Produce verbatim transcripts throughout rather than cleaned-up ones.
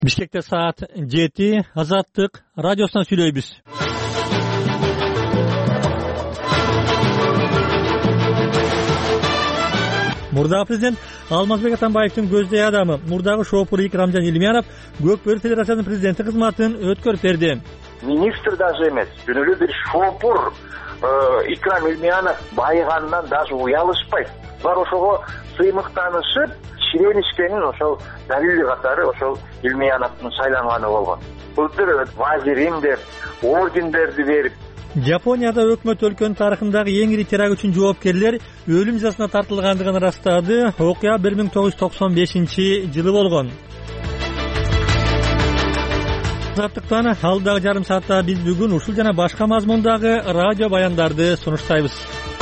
Бишкекте саат жети, Азаттык радиосунан сүйлөйбүз. Мурдагы президент Алмазбек Атамбаевдин көздөй адамы, мурдагы шопур Икрамжан Илмиянов Көкбөрү федерациясынын президенти кызматын өткөрүп берди. Министр даже эмес, күнү эле бир шопур Икрам Илмиянов байыгандан даже уялышпайт. Бар ошого сыймыктанышып, ширенишкенин ошол далили катары ошол Илмияновдун шайланганы болгон. Былтыр вазирим деп, ордендерди берип. Японияда өкмөт өлкөнүн тарыхындагы эң ири теракт үчүн жоопкерлер өлүм жазасына тартылгандыгын ырастады. Окуя бир миң тогуз жүз токсон бешинчи жылы болгон. Азаттыктан алдагы жарым саатта биз бүгүн ушул жана башка мазмундагы радио баяндарды сунуштайбыз.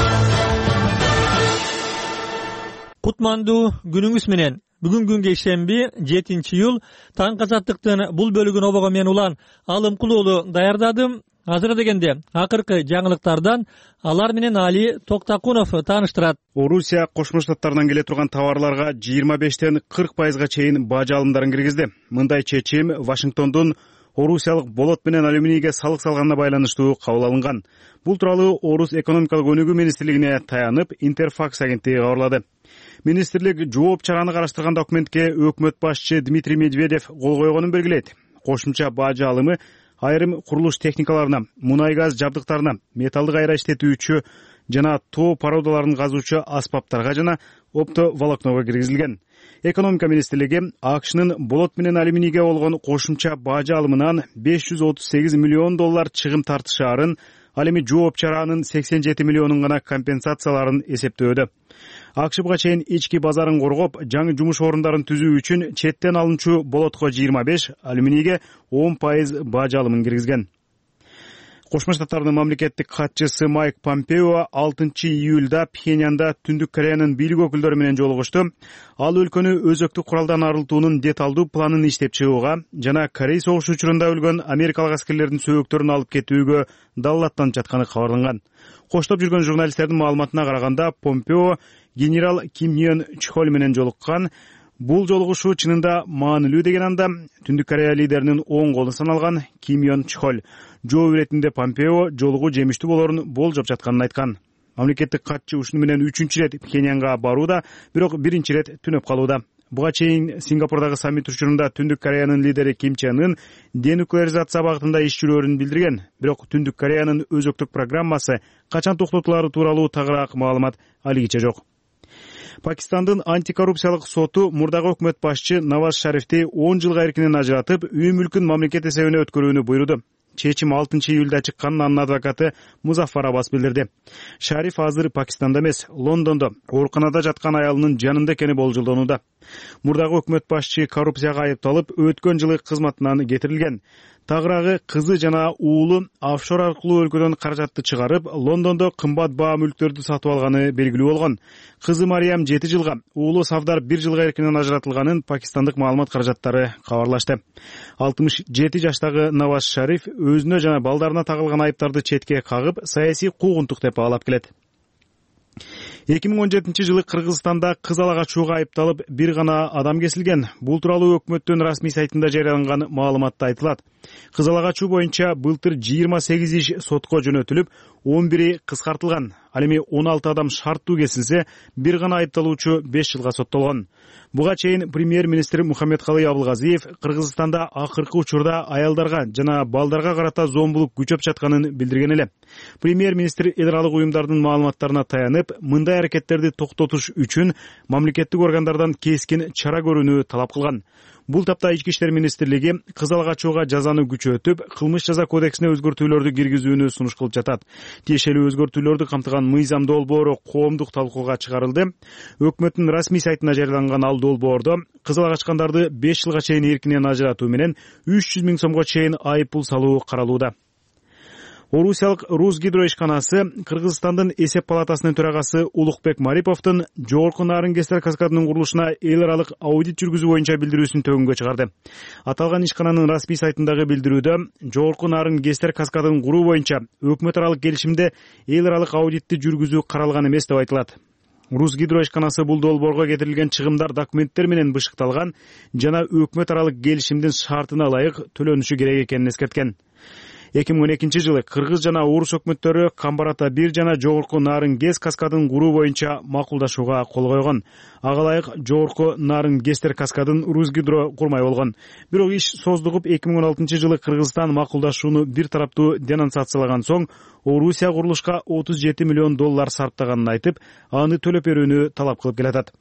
Кутмандуу күнүңүз менен. Бүгүн күнгө ишемби, жетинчи июль, Таң Азаттыктын бул бөлүгүн обого мен улан Алымкул уулу даярдадым. Азыр дегенде акыркы жаңылыктардан алар менен Али Токтакунов тааныштырат. Орусия Кошмо Штаттарынан келе турган товарларга жыйырма бештен кырк пайызга чейин бажы алымдарын киргизди. Мындай чечим Вашингтондун орусиялык болот менен алюминийге салык салганына байланыштуу кабыл алынган. Бул тууралуу Орус экономикалык өнүгүү министрлигине таянып Интерфакс агенттиги кабарлады. Министрлик жооп чараны караштырган документке өкмөт башчы Дмитрий Медведев кол койгонун белгилейт. Кошумча бажы алымы айрым курулуш техникаларына, мунай газ жабдыктарына, металлдык айра иштетүүчү жана тоо породаларын казуучу аспаптарга жана оптоволокного киргизилген. Экономика министрлиги АКШнын болот менен алюминийге болгон кошумча бажы алымынан беш жүз отуз сегиз миллион доллар чыгым тартышаарын, ал эми жооп чаранын сексен жети миллионун гана компенсацияларын эсептөөдө. АКШ буга чейин ички базарын коргоп, жаңы жумуш орундарын түзүү үчүн четтен алынчу болотко жыйырма беш, алюминийге он пайыз бажы алымын киргизген. Кошмо Штаттардын мамлекеттик катчысы Майк Помпео алтынчы июлда Пхеньянда Түндүк Кореянын бийлик өкүлдөрү менен жолугушту. Ал өлкөнү өзөктүк куралдан арылтуунун деталдуу планын иштеп чыгууга жана Корей согушу учурунда өлгөн америкалык аскерлердин сөөгүттөрүн алып кетүүгө даллаттанып жатканы кабарланган. Коштоп жүргөн журналисттердин маалыматына караганда, Помпео генерал Ким Йон Чхоль менен жолуккан. Бул жолугушуу чынында маанилүү деген анда Түндүк Корея лидеринин оң колу саналган Ким Йон Чхоль жоо иретинде Помпео жолугуу жемиштүү болорун болжоп жатканын айткан. Мамлекеттик катчы ушуну менен үчүнчү ирет Пхеньянга барууда, бирок биринчи ирет түнөп калууда. Буга чейин Сингапурдагы саммит учурунда Түндүк Кореянын лидери Ким Чен Ын денуклеаризация багытында иш жүрөөрүн билдирген, бирок Түндүк Кореянын өзөктүк программасы качан токтотулары тууралуу тагыраак маалымат алигиче жок. Пакистандын антикоррупциялык соту мурдагы өкмөт башчы Наваз Шарифти он жылга эркинен ажыратып, үй мүлкүн мамлекет эсебине өткөрүүнү буйруду. Чечим алтынчы июлда чыкканын анын адвокаты Музаффар Аббас билдирди. Шариф азыр Пакистанда эмес, Лондондо ооруканада жаткан аялынын жанында экени болжолдонууда. Мурдагы өкмөт башчы коррупцияга айыпталып, өткөн жылы кызматынан кетирилген. Тагыраагы кызы жана уулу офшор аркылуу өлкөдөн каражатты чыгарып, Лондондо кымбат баа мүлктөрдү сатып алганы белгилүү болгон. Кызы Мариям жети жылга, уулу Савдар бир жылга эркинен ажыратылганын пакистандык маалымат каражаттары кабарлашты. алтымыш жети жаштагы Наваз Шариф өзүнө жана балдарына тагылган айыптарды четке кагып, саясий куугунтук деп баалап келет. эки миң он жетинчи жылы Кыргызстанда кыз ала качууга айыпталып бир гана адам кесилген. Бул тууралуу өкмөттүн расмий сайтында жарыяланган маалыматта айтылат. Кыз ала качуу боюнча былтыр жыйырма сегиз иш сотко жөнөтүлүп, он бири кыскартылган. Ал эми он алты адам шарттуу кесилсе, бир гана айыпталуучу беш жылга соттолгон. Буга чейин премьер-министр Мухаммедкалый Абылгазиев Кыргызстанда акыркы учурда аялдарга жана балдарга карата зомбулук күчөп жатканын билдирген эле. Премьер-министр эл аралык уюмдардын маалыматтарына таянып, мындай аракеттерди токтотуш үчүн мамлекеттик органдардан кескин чара көрүүнү талап кылган. Бул тапта Ички иштер министрлиги кыз ала качууга жазаны күчөтүп, кылмыш жаза кодексине өзгөртүүлөрдү киргизүүнү сунуш кылып жатат. Тиешелүү өзгөртүүлөрдү камтыган мыйзам долбоору коомдук талкууга чыгарылды. Өкмөттүн расмий сайтына жарыяланган ал долбоордо кыз ала качкандарды беш жылга чейин эркинен ажыратуу менен үч жүз миң сомго чейин айып пул салуу каралууда. Орусиялык Русгидро ишканасы Кыргызстандын эсеп палатасынын төрагасы Улукбек Мариповдун жогорку нарын Кестер каскадынын курулушуна эл аралык аудит жүргүзүү боюнча билдирүүсүн төгүнгө чыгарды. Аталган ишкананын расмий сайтындагы билдирүүдө жогорку нарын Кестер каскадын куруу боюнча өкмөт аралык келишимде эл аралык аудитти жүргүзүү каралган эмес деп айтылат. Русгидро ишканасы бул долбоорго кетирилген чыгымдар документтер менен бышыкталган жана өкмөт аралык келишимдин шартына ылайык төлөнүшү керек экенин эскерткен. эки миң он экинчи жылы Кыргыз жана Орус өкмөттөрү Камбар-Ата бир жана Жогорку Нарын-Гез каскадын куруу боюнча макулдашууга кол койгон. Ага ылайык Жогорку Нарын-Гезтер каскадын Русгидро курмай болгон. Бирок иш создугуп эки миң он алтынчы жылы Кыргызстан макулдашууну бир тараптуу денонсациялаган соң Орусия курулушка отуз жети миллион доллар сарптаганын айтып, аны төлөп берүүнү талап кылып келатат.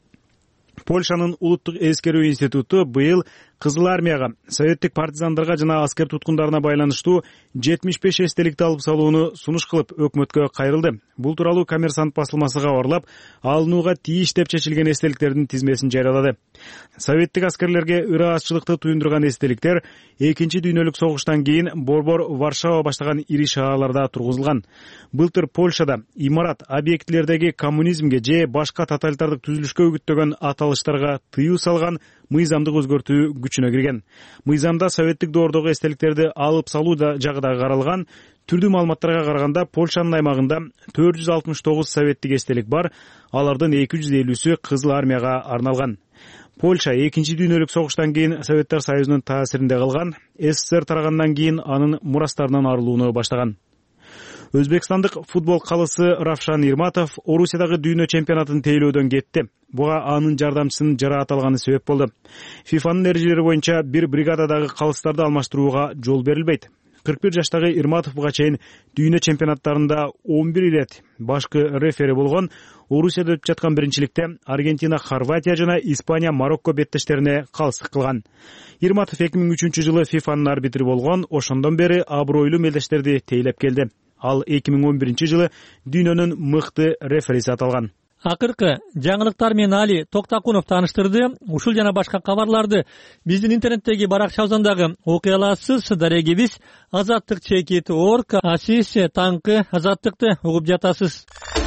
Польшанын улуттук эскерүү институту быйыл Кызыл армияга, советтик партизандарга жана аскер туткундарына байланыштуу жетимиш беш эстеликти алып салууну сунуш кылып өкмөткө кайрылды. Бул тууралуу Коммерсант басылмасы кабарлап, алынууга тийиш деп чечилген эстеликтердин тизмесин жарыялады. Советтик аскерлерге ыраазчылыкты туюндурган эстеликтер экинчи дүйнөлүк согуштан кийин Борбор Варшава баштаган ири шаарларда тургузулган. Былтыр Польшада имарат, объектилердеги коммунизмге же башка тоталитардык түзүлүшкө үгүттөгөн аталыштарга тыюу салган мыйзамдык өзгөртүү күчүнө кирген. Мыйзамда советтик доордогу эстеликтерди алып салуу жагы да каралган. Түрдүү маалыматтарга караганда Польшанын аймагында төрт жүз алтымыш тогуз советтик эстелик бар, алардын эки жүз элүүсү Кызыл армияга арналган. Польша экинчи дүйнөлүк согуштан кийин Советтер Союзунун таасиринде калган, СССР тарагандан кийин анын мурастарынан арылууну баштаган. Өзбекстандык футбол калысы Равшан Ирматов Орусиядагы дүйнө чемпионатын тейлөөдөн кетти. Буга анын жардамчысынын жараат алганы себеп болду. ФИФАнын эрежелери боюнча бир бригададагы калыстарды алмаштырууга жол берилбейт. кырк бир жаштагы Ирматов буга чейин дүйнө чемпионаттарында он бир ирет башкы рефери болгон. Орусияда өтүп жаткан биринчиликте Аргентина, Хорватия жана Испания Марокко беттештерине калыстык кылган. Ирматов эки миң үчүнчү жылы ФИФАнын арбитри болгон, ошондон бери абройлуу мелдештерди тейлеп келди. Ал эки миң он биринчи жылы дүйнөнүн мыкты рефериси аталган. Акыркы жаңылыктар менен Али Токтакунов тааныштырды. Ушул жана башка кабарларды биздин интернеттеги баракчабыздагы окуяларсыз дарегибиз азаттык чекит точка орг асис таңкы азаттыкты угуп жатасыз.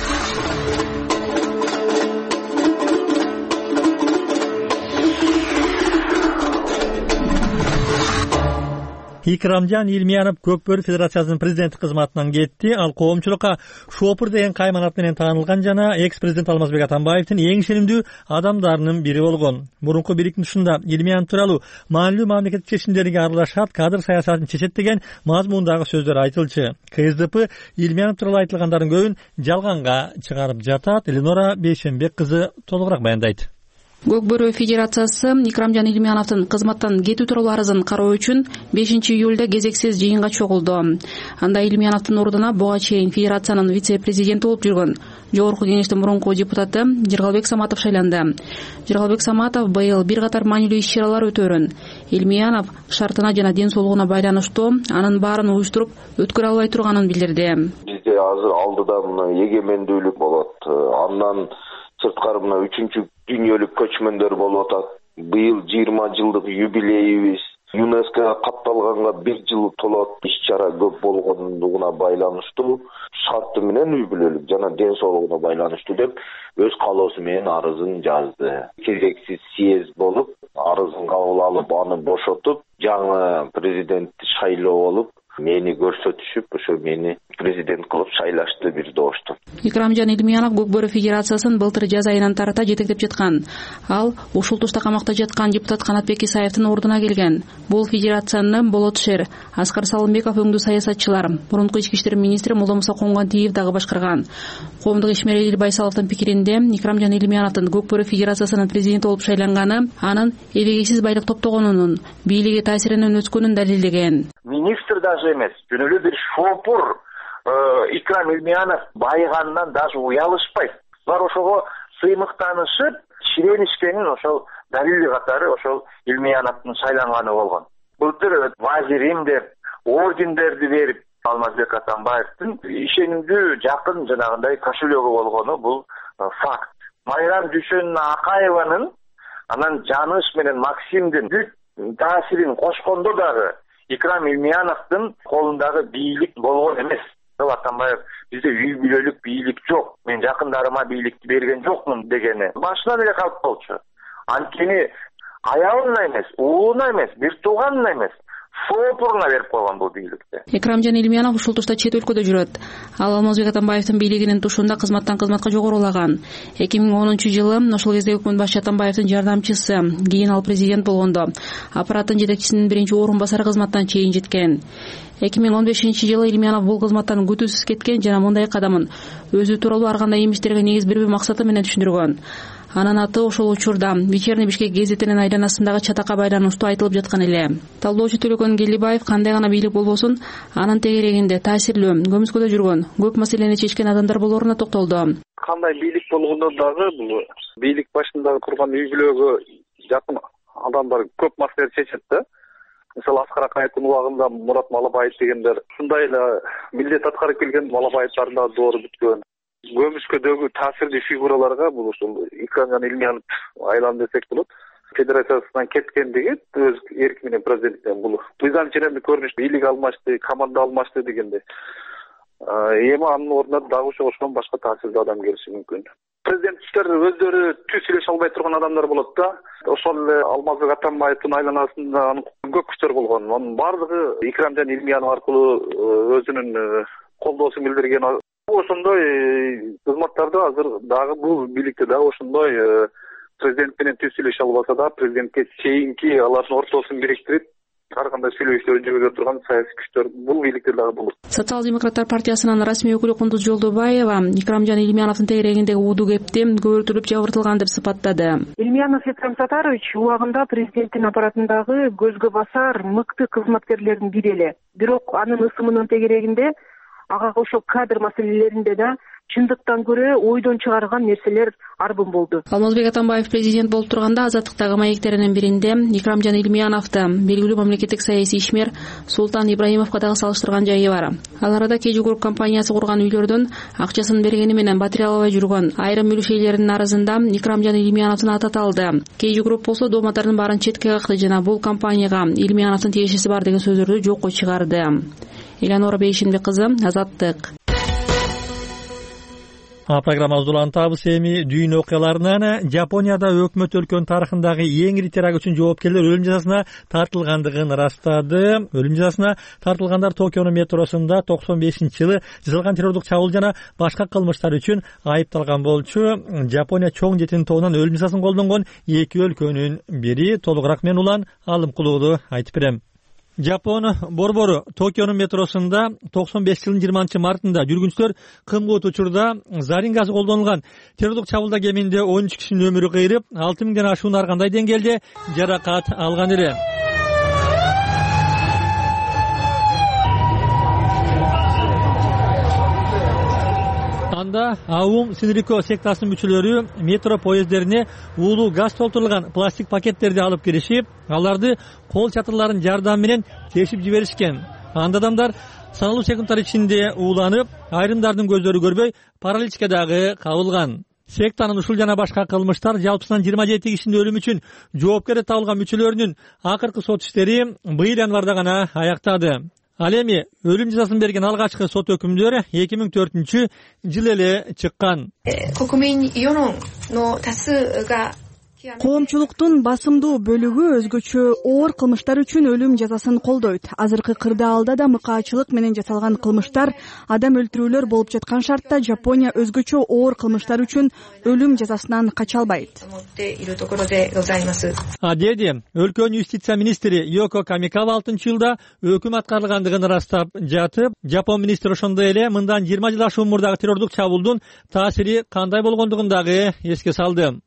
Икрамжан Илмиянов Көкбөрү Федерациясынын президенти кызматынан кетти. Ал коомчулукка Шопур деген кайманат менен таанылган жана экс-президент Алмазбек Атамбаевдин эң ишенимдүү адамдарынын бири болгон. Мурунку бириктин ушунда Илмиянов тууралуу маанилүү мамлекеттик чечимдерге аралашат, кадр саясатын чечет деген мазмундагы сөздөр айтылчу. КСДП Илмиянов тууралуу айтылгандардын көбүн жалганга чыгарып жатат. Эленора Бейшенбек кызы толугураак баяндайт. Көкбөрү Федерациясы Икрамжан Илмияновдун кызматтан кетүү тууралуу арызын кароо үчүн бешинчи июлда кезексиз жыйынга чогулду. Анда Илмияновдун ордуна буга чейин федерациянын вице-президенти болуп жүргөн Жогорку Кеңештин мурунку депутаты Жыргалбек Саматов шайланды. Жыргалбек Саматов быйыл бир катар маанилүү иш-чаралар өтөөрүн. Илмиянов шартына жана ден соолугуна байланыштуу анын баарын уюштуруп өткөрө албай турганын билдирди. Бизде азыр алдыда мына эгемендүүлүк болот. Андан сырткары мына үчүнчү дүйнөлүк көчмөндөр болуп атат. Быйыл жыйырма жылдык юбилейибиз. ЮНЕСКОга катталганга бир жыл толот. Иш-чара көп болгондугуна байланыштуу шарты менен үй бүлөлүк жана ден соолугуна байланыштуу деп өз каалоосу менен арызын жазды. Керексиз съезд болуп, арызын кабыл алып, аны бошотуп, жаңы президентти шайлоо болуп, мени көрсөтүшүп, ошо мени президент кылып шайлашты бир доошту. Икрамжан Илмиянов Көкбөрү Федерациясын былтыр жаз айынан тарата жетектеп жаткан. Ал ушул тушта камакта жаткан депутат Канатбек Исаевдин ордуна келген. Бул федерациянын Болот Шер, Аскар Салымбеков өңдүү саясатчылар, мурунку ички иштер министри Молдомуса Коңгантиев дагы башкарган. Коомдук ишмер Эл Байсаловдун пикиринде Икрамжан Илмияновдун Көкбөрү Федерациясынын президенти болуп шайланганы анын эбегейсиз байлык топтогонунун, бийлиги таасиринен өткөнүн далилдеген. Министр даже эмес, жөн эле бир шопур Икрам Илмиянов байыгандан даже уялышпайт. Бар ошого сыймыктанышып, ширенишкенин ошол далили катары ошол Илмияновдун шайланганы болгон. Былтыр вазирим деп ордендерди берип Алмазбек Атамбаевдин ишенимдүү жакын жанагындай кошелегу болгону бул факт. Майрам Дүйшөн Акаеванын анан Жаныш менен Максимдин бүт таасирин кошкондо дагы Икрам Илмияновдун колундагы бийлик болгон эмес. Атамбаев бизде үй бүлөлүк бийлик жок. Мен жакындарыма бийликти берген жокмун дегени башынан эле калып болчу. Анткени аялына эмес, уулуна эмес, бир тууганына эмес, шоопуруна берип койгон бул бийликти. Экрамжан Илмиянов ушул тушта чет өлкөдө жүрөт. Ал Алмазбек Атамбаевдин бийлигинин тушунда кызматтан кызматка жогорулаган. эки миң онунчу жылы ошол кезде өкмөт башчы Атамбаевдин жардамчысы, кийин ал президент болгондо аппараттын жетекчисинин биринчи орун басары кызматтан чейин жеткен. эки миң он бешинчи жылы Илмиянов бул кызматтан күтүүсүз кеткен жана мындай кадамын өзү тууралуу ар кандай имиштерге негиз бербөө максаты менен түшүндүргөн. Анын аты ошол учурда Вечерний Бишкек гезитинин айланасындагы чатакка байланыштуу айтылып жаткан эле. Талдоочу Төлөкөн Келдибаев кандай гана бийлик болбосун, анын тегерегинде таасирлүү, көмүскөдө жүргөн, көп маселени чечкен адамдар болоруна токтолду. Кандай бийлик болгондо дагы бул бийлик башындагы турган үй бүлөгө жакын адамдар көп маселе чечет да. Мисалы Аскар Акаевдин убагында Мурат Малабаев дегендер ушундай эле милдет аткарып келген Малабаевдардын да доору бүткөн. Көмүскөдөгү таасирлүү фигураларга бул ушул Экрамжан Илмиянов айланды десек болот. Федерациясынан кеткендиги өз эрки менен президенттен бул мыйзам ченемдик көрүнүш бийлик алмашты, команда алмашты дегенде. Эми анын ордуна дагы ошого башка таасирлүү адам келиши мүмкүн. Президенттер өздөрү түз сүйлөшө албай турган адамдар болот да. Ошол эле Алмазбек Атамбаевдин айланасында көп күчтөр болгон. Анын баардыгы Экрамжан Илмиянов аркылуу өзүнүн колдоосун билдирген. Ошондой кызматтарды азыр дагы бул бийликте дагы ошондой президент менен түз сүйлөшө албаса да, президентке чейинки алардын ортосун бириктирип ар кандай сүйлөшүүлөрдү жүргүзө турган саясий күчтөр бул бийликте дагы болот. Социал-демократтар партиясынын расмий өкүлү Кундуз Жолдобаева Экрамжан Илмияновдун тегерегиндеги уудуу кепти көбөртүлүп жабыртылган деп сыпаттады. Илмиянов Экрам Сатарович убагында президенттин аппаратындагы көзгө басар мыкты кызматкерлердин бири эле. Бирок анын ысымынын тегерегинде ага ошол кадр маселелеринде да чындыктан көрө ойдон чыгарган нерселер арбын болду. Алмазбек Атамбаев президент болуп турганда Азаттыктагы маектеринин биринде Экрамжан Илмияновду белгилүү мамлекеттик саясий ишмер Султан Ибраимовго дагы салыштырган жайы бар. Ал арада Кежи Групп компаниясы курган үйлөрдүн акчасын бергени менен батире албай жүргөн айрым мүлүшейлердин арызында Экрамжан Илмияновдун аты аталды. Кежи Групп болсо дооматтардын баарын четке какты жана бул компанияга Илмияновдун тиешеси бар деген сөздөрдү жокко чыгарды. Элянора Бейшинбек кызы, Азаттык. Программабыз улантабыз эми дүйнө окуяларынан. Жапонияда өкмөт өлкөнүн тарыхындагы эң ири теракт үчүн жоопкерлер өлүм жазасына тартылгандыгын ырастады. Өлүм жазасына тартылгандар Токионун метросунда токсон бешинчи жылы жасалган террордук чабуул жана башка кылмыштар үчүн айыпталган болчу. Жапония чоң жетинин тобунан өлүм жазасын колдонгон эки өлкөнүн бири. Толугураак мен улан Алымкулууду айтып берем. Жапон борбору Токионун метросунда токсон беш жылдын жыйырманчы мартында жүргүнчүлөр кымбат учурда зарин газы колдонулган террордук чабуулда кеминде он үч кишинин өмүрү кыйрып, алты миңден ашуун ар кандай деңгээлде жаракат алган эле. Анда Аум Синрико сектасынын мүчөлөрү метро поезддерине уулуу газ толтурулган пластик пакеттерди алып киришип, аларды кол чатырларын жардамы менен тешип жиберишкен. Анда адамдар саналуу секундтар ичинде ууланып, айрымдардын көздөрү көрбөй, параличке дагы кабылган. Сектанын ушул жана башка кылмыштар жалпысынан жыйырма жети кишинин өлүмү үчүн жоопкер табылган мүчөлөрүнүн акыркы сот иштери быйыл январда гана аяктады. Ал эми өлүм жазасын берген алгачкы сот өкүмдөр эки миң төртүнчү жылы эле чыккан. Коомчулуктун басымдуу бөлүгү өзгөчө оор кылмыштар үчүн өлүм жазасын колдойт. Азыркы кырдаалда да мыкаачылык менен жасалган кылмыштар, адам өлтүрүүлөр болуп жаткан шартта Жапония өзгөчө оор кылмыштар үчүн өлүм жазасынан кача албайт. Деди өлкөнүн юстиция министри Йоко Камикава алтынчы жылда өкүм аткарылгандыгын ырастап жатып, Жапон министри ошондой эле мындан жыйырма жыл ашуун мурдагы террордук чабуулдун таасири кандай болгондугун дагы эске салды.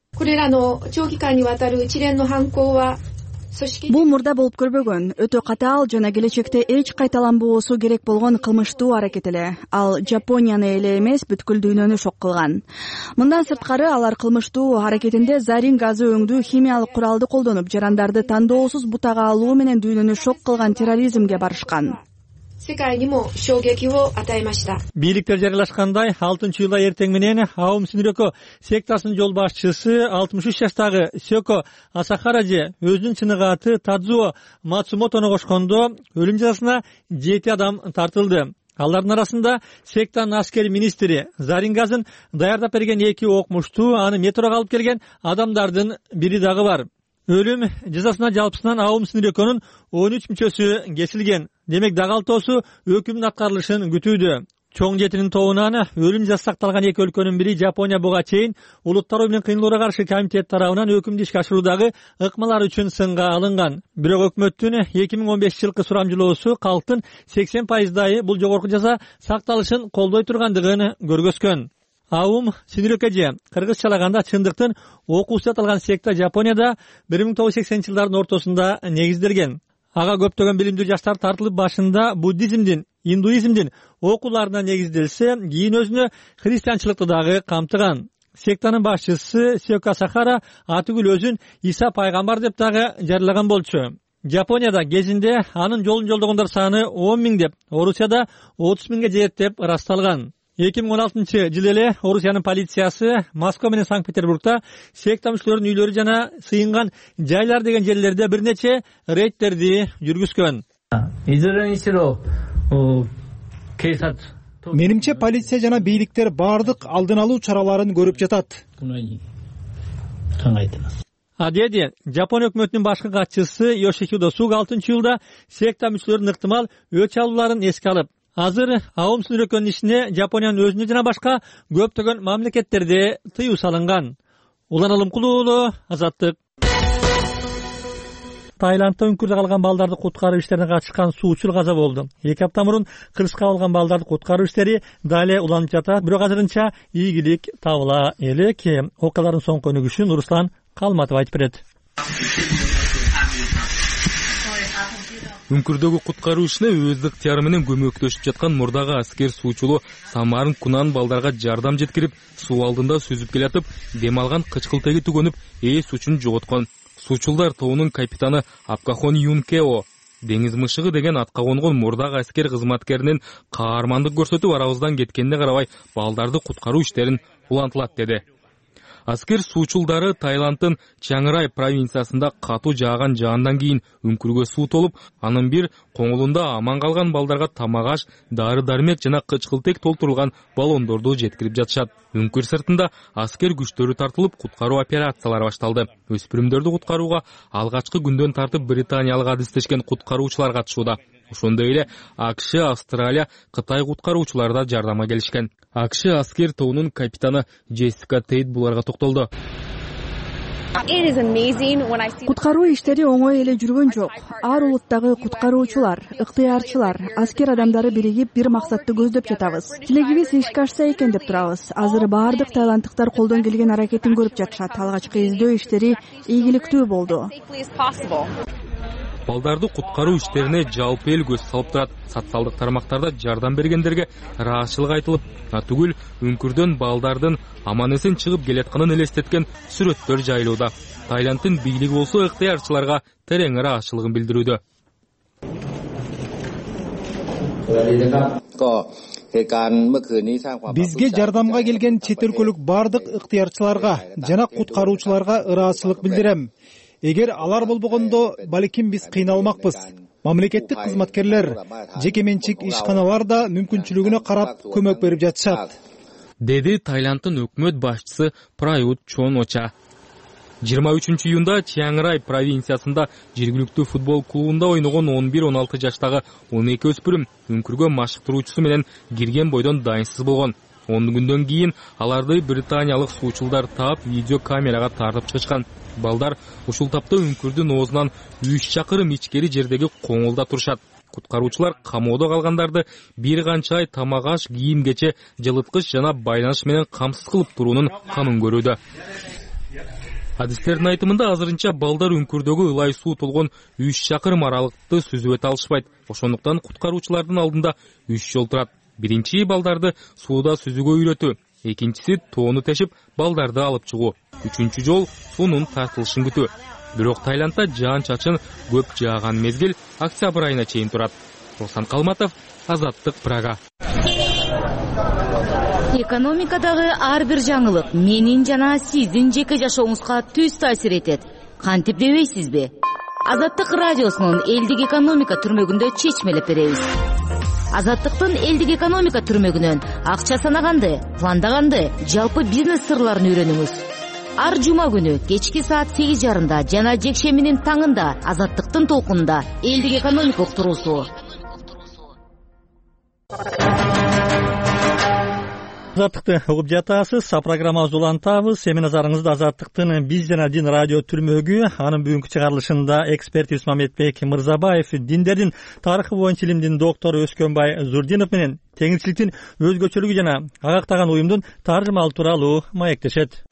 Бул мурда болуп көрбөгөн, өтө катаал жана келечекте эч кайталанбоосу керек болгон кылмыштуу аракет эле. Ал Жапонияны эле эмес, бүткүл дүйнөнү шок кылган. Мындан сырткары алар кылмыштуу аракетинде зарин газы өңдүү химиялык куралды колдонуп, жарандарды тандоосуз бутага алуу менен дүйнөнү шок кылган терроризмге барышкан. Бийликтер жарыялашкандай алтынчы жылда эртең менен Аум Синрико сектасынын жол башчысы алтымыш үч жаштагы Сёко Асахаражи өзүнүн чыныгы аты Тадзуо Мацумотону кошкондо өлүм жазасына жети адам тартылды. Алардын арасында сектанын аскери министри, зарин газын даярдап берген эки окумуштуу, аны метрого алып келген адамдардын бири дагы бар. Өлүм жазасына жалпысынан Аум Синиреконун он үч мүчөсү кесилген. Демек Дагалтоосу өкүмдүн аткарылышын күтүүдө. Чоң жетинин тобунан өлүм жазасы сакталган эки өлкөнүн бири Жапония буга чейин улуттар менен кыйынылууга каршы комитет тарабынан өкүмдү ишке ашыруудагы ыкмалар үчүн сынга алынган. Бирок өкмөттүн эки миң он бешинчи жылкы сурамжылоосу калктын сексен пайыздай бул жогорку жаза сакталышын колдой тургандыгын көргөзгөн. Аум Синирекеже кыргызчалаганда чындыктын окуусу аталган секта Жапонияда бир миң тогуз жүз сексенинчи жылдардын ортосунда негизделген. Ага көптөгөн билимдүү жаштар тартылып башында буддизмдин, индуизмдин окууларына негизделсе, кийин өзүнө христианчылыкты дагы камтыган. Сектанын башчысы Сёка Сахара атүгүл өзүн Иса пайгамбар деп дагы жарыялаган болчу. Жапонияда кезинде анын жолун жолдогондор саны он миң деп, Орусияда отуз миңге жетет деп ырасталган. эки миң он алтынчы жылы эле Орусиянын полициясы Москва менен Санкт-Петербургда секта мүчөлөрүнүн үйлөрү жана сыйынган жайлар деген жерлерде бир нече рейдтерди жүргүзгөн. Менимче полиция жана бийликтер баардык алдын алуу чараларын көрүп жатат. Адеди Жапон өкмөтүнүн башкы катчысы Йошихидо Суга алтынчы жылда секта мүчөлөрүнүн ыктымал өч алууларын эске алып, азыр Аум Синиреконун ишине Жапониянын өзүнө жана башка көптөгөн мамлекеттерде тыюу салынган. Улан Алымкулуу уулу, Азаттык. Таиландда үңкүрдө калган балдарды куткаруу иштерине катышкан суучул каза болду. эки апта мурун кырсыкка кабылган балдарды куткаруу иштери дале уланып жатат, бирок азырынча ийгилик табыла элек. Окуялардын соңку өнүгүшүн Руслан Калматов айтып берет. Үңкүрдөгү куткаруу ишине өз ыктыяры менен көмөктөшүп жаткан мурдагы аскер суучулу Самарын Кунан балдарга жардам жеткирип, суу алдында сүзүп келатып, дем алган кычкылтеги түгөнүп, эс үчүн жоготкон. Суучулдар тобунун капитаны Апкахон Юнкео деңиз мышыгы деген атка конгон мурдагы аскер кызматкеринин каармандык көрсөтүп арабыздан кеткенине карабай балдарды куткаруу иштерин улантылат деди. Аскер суучулдары Таиланддын Чанграй провинциясында катуу жааган жаандан кийин үңкүргө суу толуп, анын бир коңулунда аман калган балдарга тамак-аш, дары-дармек жана кычкылтек толтурулган баллондорду жеткирип жатышат. Үңкүр сыртында аскер күчтөрү тартылып, куткаруу операциялары башталды. Өспүрүмдөрдү куткарууга алгачкы күндөн тартып британиялык адистешкен куткаруучулар катышууда. Ошондой эле АКШ, Австралия, Кытай куткаруучулары да жардамга келишкен. АКШ аскер тобунун капитаны Джессика Тейт буларга токтолду. Куткаруу иштери оңой эле жүргөн жок. Ар улуттагы куткаруучулар, ыктыярчылар, аскер адамдары биригип бир максатты көздөп жатабыз. Тилегибиз ишке ашса экен деп турабыз. Азыр баардык таиланддыктар колдон келген аракетин көрүп жатышат. Алгачкы издөө иштери ийгиликтүү болду. Балдарды куткаруу иштерине жалпы эл көз салып турат. Социалдык тармактарда жардам бергендерге ыраазычылык айтылып, түгүл үңкүрдөн балдардын аман-эсен чыгып келатканын элестеткен сүрөттөр жайылууда. Таиланддын бийлиги болсо ыктыярчыларга терең ыраазычылыгын билдирүүдө. Бизге жардамга келген чет өлкөлүк баардык ыктыярчыларга жана куткаруучуларга ыраазычылык билдирем. Эгер алар болбогондо, балким биз кыйналмакпыз. Мамлекеттик кызматкерлер, жеке менчик ишканалар да мүмкүнчүлүгүнө карап көмөк берип жатышат, деди Таиланддын өкмөт башчысы Прают Чон-Оча. жыйырма үчүнчү июнда Чанграй провинциясында жергиликтүү футбол клубунда ойногон он бир он алты жаштагы он эки өспүрүм үңкүргө машыктыруучусу менен кирген бойдон дайынсыз болгон. он күндөн кийин аларды британиялык суучулдар таап видео камерага тартып чыгышкан. Балдар ушул тапта үңкүрдүн оозунан үч чакырым ичкери жердеги коңулда турушат. Куткаруучулар камоодо калгандарды бир канча ай тамак-аш, кийим-кече, жылыткыч жана байланыш менен камсыз кылып туруунун камын көрүүдө. Адистердин айтымында азырынча балдар үңкүрдөгү ылай суу толгон үч чакырым аралыкты сүзүп өтө алышпайт. Ошондуктан куткаруучулардын алдында үч жол турат. Биринчи балдарды сууда сүзүүгө үйрөтүү, экинчиси тоону тешип балдарды алып чыгуу, үчүнчү жол суунун тартылышын күтүү. Бирок Таиландда жаан-чачын көп жааган мезгил октябрь айына чейин турат. Руслан Калматов, Азаттык, Прага. Экономикадагы ар бир жаңылык менин жана сиздин жеке жашооңузга түз таасир этет. Кантип дебейсизби? Азаттык радиосунун элдик экономика түрмөгүндө чечмелеп беребиз. Азаттыктын элдик экономика түрмөгүнөн акча санаганды, пландаганды, жалпы бизнес сырларын үйрөнүңүз. ар жума күнү кечки саат сегиз жарымда жана жекшембинин таңында Азаттыктын толкунунда элдик экономика уктуруусу. Азаттыкты угуп жатасыз. Программабызды улантабыз. Эми назарыңызды Азаттыктын биз жана дин радио түрмөгү, анын бүгүнкү чыгарылышында эксперт Исмамбетбек Мырзабаев, диндердин тарыхы боюнча илимдин доктору Өскөнбай Зурдинов менен теңирчиликтин өзгөчөлүгү жана агактаган уюмдун таржымалы тууралуу маектешет.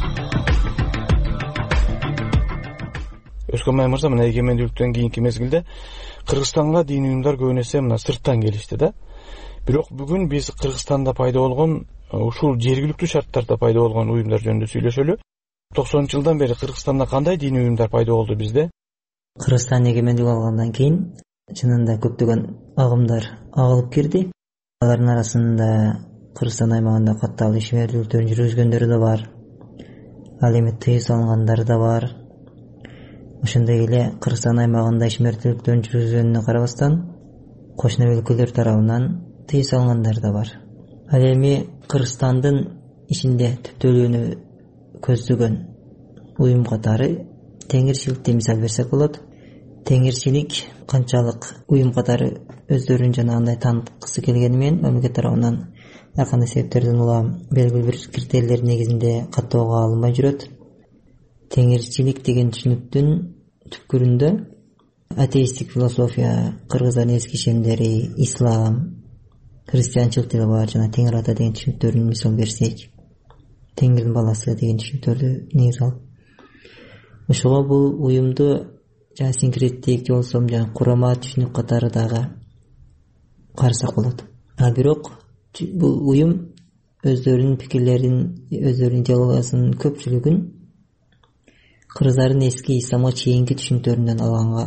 Өскөнбай мырза, мына эгемендүүлүктөн кийинки мезгилде Кыргызстанга дин уюмдар көбүн эсе мына сырттан келишти да. Бирок бүгүн биз Кыргызстанда пайда болгон, ушул жергиликтүү шарттарда пайда болгон уюмдар жөнүндө сүйлөшөлү. токсонунчу жылдан бери Кыргызстанда кандай дин уюмдар пайда болду бизде? Кыргызстан эгемендик алгандан кийин чынында көптөгөн агымдар агылып кирди. Алардын арасында Кыргызстан аймагында катталуу ишмердүүлүктөрүн жүргүзгөндөр да бар. Ал эми тыюу салынгандар да бар. Ошондой эле Кыргызстан аймагында ишмердүүлүктөрүн жүргүзгөнүнө карабастан кошуна өлкөлөр тарабынан тыюу салынгандар да бар. Ал эми Кыргызстандын ичинде түптөлүүнү көздөгөн уюм катары теңирчиликти мисал берсек болот. Теңирчилик канчалык уюм катары өздөрүн жана андай тааныткысы келгени менен мамлекет тарабынан ар кандай себептерден улам белгилүү бир критерийлер негизинде каттоого алынбай жүрөт. Теңирчилик деген түшүнүктүн түпкүрүндө атеистик философия, кыргыздардын эски ишенимдери, ислам, христианчылык деле бар, жана Теңир ата деген түшүнүктөрүн мисал берсек, Теңирдин баласы деген түшүнүктөрдү негиз алып, ошого бул уюмду жана синкреттик же болбосо жана курама түшүнүк катары дагы карасак болот. А бирок бул уюм өздөрүнүн пикирлерин, өздөрүнүн идеологиясынын көпчүлүгүн кыргыздардын эски исламга чейинки түшүнүктөрүнөн алганга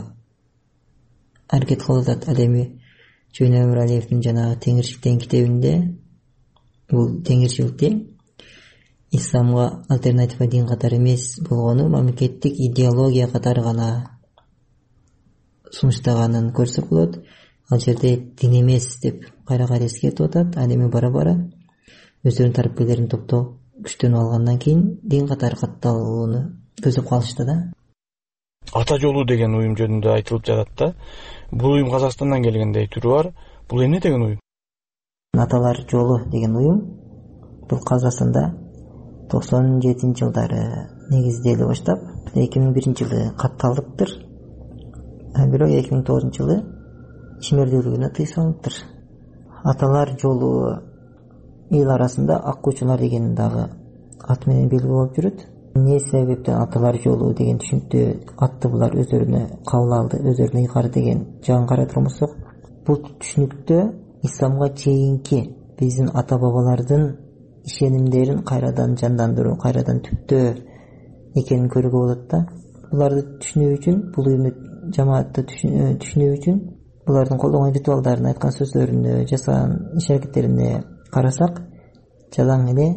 аракет кылып атат. Ал эми Жөнөй Эмиралиевдин жанагы Теңирчилик деген китебинде бул теңирчиликти исламга альтернатива дин катары эмес болгону мамлекеттик идеология катары гана сунуштаганын көрсөк болот. Ал жерде дин эмес деп кайра кайра эскертип атат. Ал эми бара бара өздөрүнүн тарапкерлерин топтоп күчтөнүп алгандан кийин дин катары катталууну көздөп калышты да. Ата жолу деген уюм жөнүндө айтылып жатат да. Бул уюм Казакстандан келгендей түрү бар. Бул эмне деген уюм? Аталар жолу деген уюм бул Казакстанда токсон жетинчи жылдары негизделе баштап, эки миң биринчи жылы катталыптыр. Бирок эки миң тогузунчу жылы ишмердүүлүгүнө тыюу салыныптыр. Аталар жолу эл арасында аккуучулар деген дагы ат менен белгилүү болуп жүрөт. Эмне себептен аталар жолу деген түшүнүктү атты булар өздөрүнө кабыл алды, өздөрүнө ыйгары деген жагын карай турмусак, бул түшүнүктө исламга чейинки биздин ата бабалардын ишенимдерин кайрадан жандандыруу, кайрадан түптөө экенин көрүүгө болот да. Буларды түшүнүү үчүн, бул уюмду жамаатты түшүнүү үчүн булардын колдонгон ритуалдарын, айткан сөздөрүнө, жасаган иш аракеттерине карасак, жалаң эле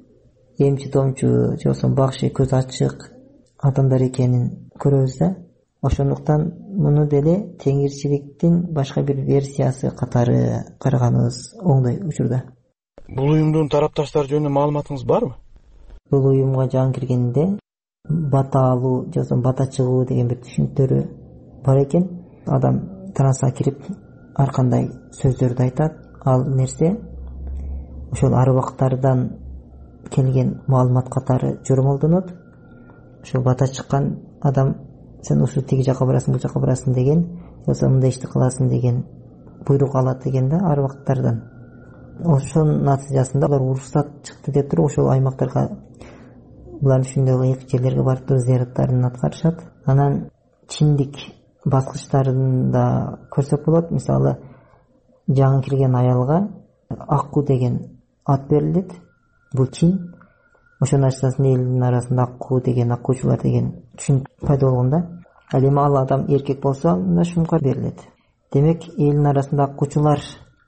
эмчи томчу же болбосо багшы көз ачык адамдар экенин көрөбүз да. Ошондуктан муну деле теңирчиликтин башка бир версиясы катары караганыбыз оңдой учурда. Бул уюмдун тарапташтары жөнүндө маалыматыңыз барбы? Бул уюмга жаңы киргенде бата алуу же болбосо бата чыгуу деген бир түшүнүктөрү бар экен. Адам танасына кирип ар кандай сөздөрдү айтат. Ал нерсе ошол арбактардан келген маалымат катары жоромолдонот. Ошол бата чыккан адам сен ушу тиги жака барасың, бул жака барасың деген, болсо мындай ишти кыласың деген буйрук алат экен да арбактардан. Ошонун натыйжасында алар уруксат чыкты деп туруп ошол аймактарга, булар ушундай ыйык жерлерге барып зыяраттарын аткарышат. Анан чиндик баскычтарында көрсөк болот. Мисалы, жаңы кирген аялга Акку деген ат берилет. Бул чин. Ошонун аркасында элдин арасында Акку деген, аккуучулар деген түшүнүк пайда болгон да. Ал эми ал адам эркек болсо, анда шумка берилет. Демек, элдин арасында аккуучулар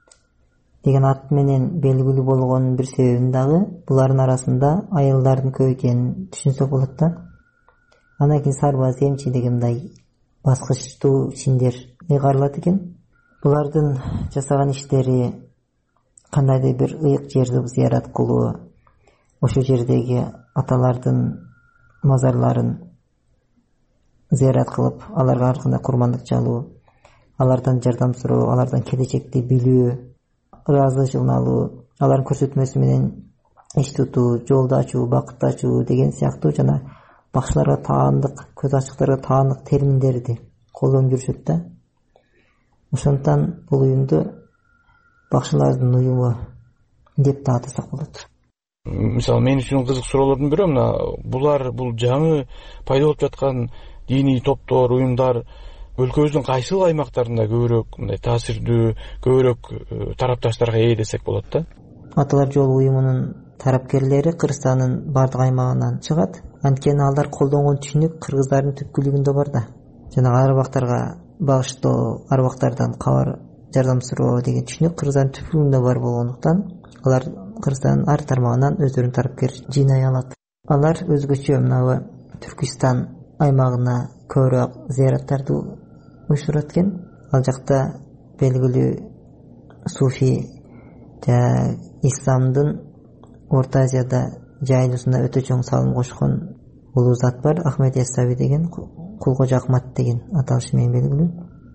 деген ат менен белгилүү болгон бир себебин дагы булардын арасында аялдардын көп экенин түшүнсөк болот да. Анан кийин сарбаз, эмчи дегендей баскычтуу чиндер ыйгарылат экен. Булардын жасаган иштери кандайдыр бир ыйык жерди зыярат кылуу, ошол жердеги аталардын мазарларын зыярат кылып, аларга ар кандай курмандык жалуу, алардан жардам суроо, алардан келечекти билүү, ыраазычылык алуу, алардын көрсөтмөсү менен иш тутуу, жолду ачуу, бакытты ачуу деген сыяктуу жана бакчыларга таандык, көз ачыктарга таандык терминдерди колдонуп жүрүшөт да. Ошондуктан бул уюмду бакчылардын уюму деп да атасак болот. Мисалы, мен үчүн кызык суроолордун бири мына булар бул жаңы пайда болуп жаткан диний топтор, уюмдар өлкөбүздүн кайсыл аймактарында көбүрөөк мындай таасирдүү, көбүрөөк тарапташтарга ээ десек болот да? Аталар жолу уюмунун тарапкерлери Кыргызстандын бардык аймагынан чыгат. Анткени алар колдонгон түшүнүк кыргыздардын түпкүлүгүндө бар да. Жана арбактарга багыштоо, арбактардан кабар жардам суроо деген түшүнүк кыргыздардын түпкүлүгүндө бар болгондуктан алар Кыргызстандын ар тармагынан өздөрүнүн тарапкер жыйнай алат. Алар өзгөчө мына Түркистан аймагына көбүрөөк зыяраттарды уюштурат экен. Ал жакта белгилүү суфи жана исламдын Орто Азияда жайылуусуна өтө чоң салым кошкон улуу зат бар, Ахмед Яссави деген, Кулкожо Ахмат деген аталышы менен белгилүү.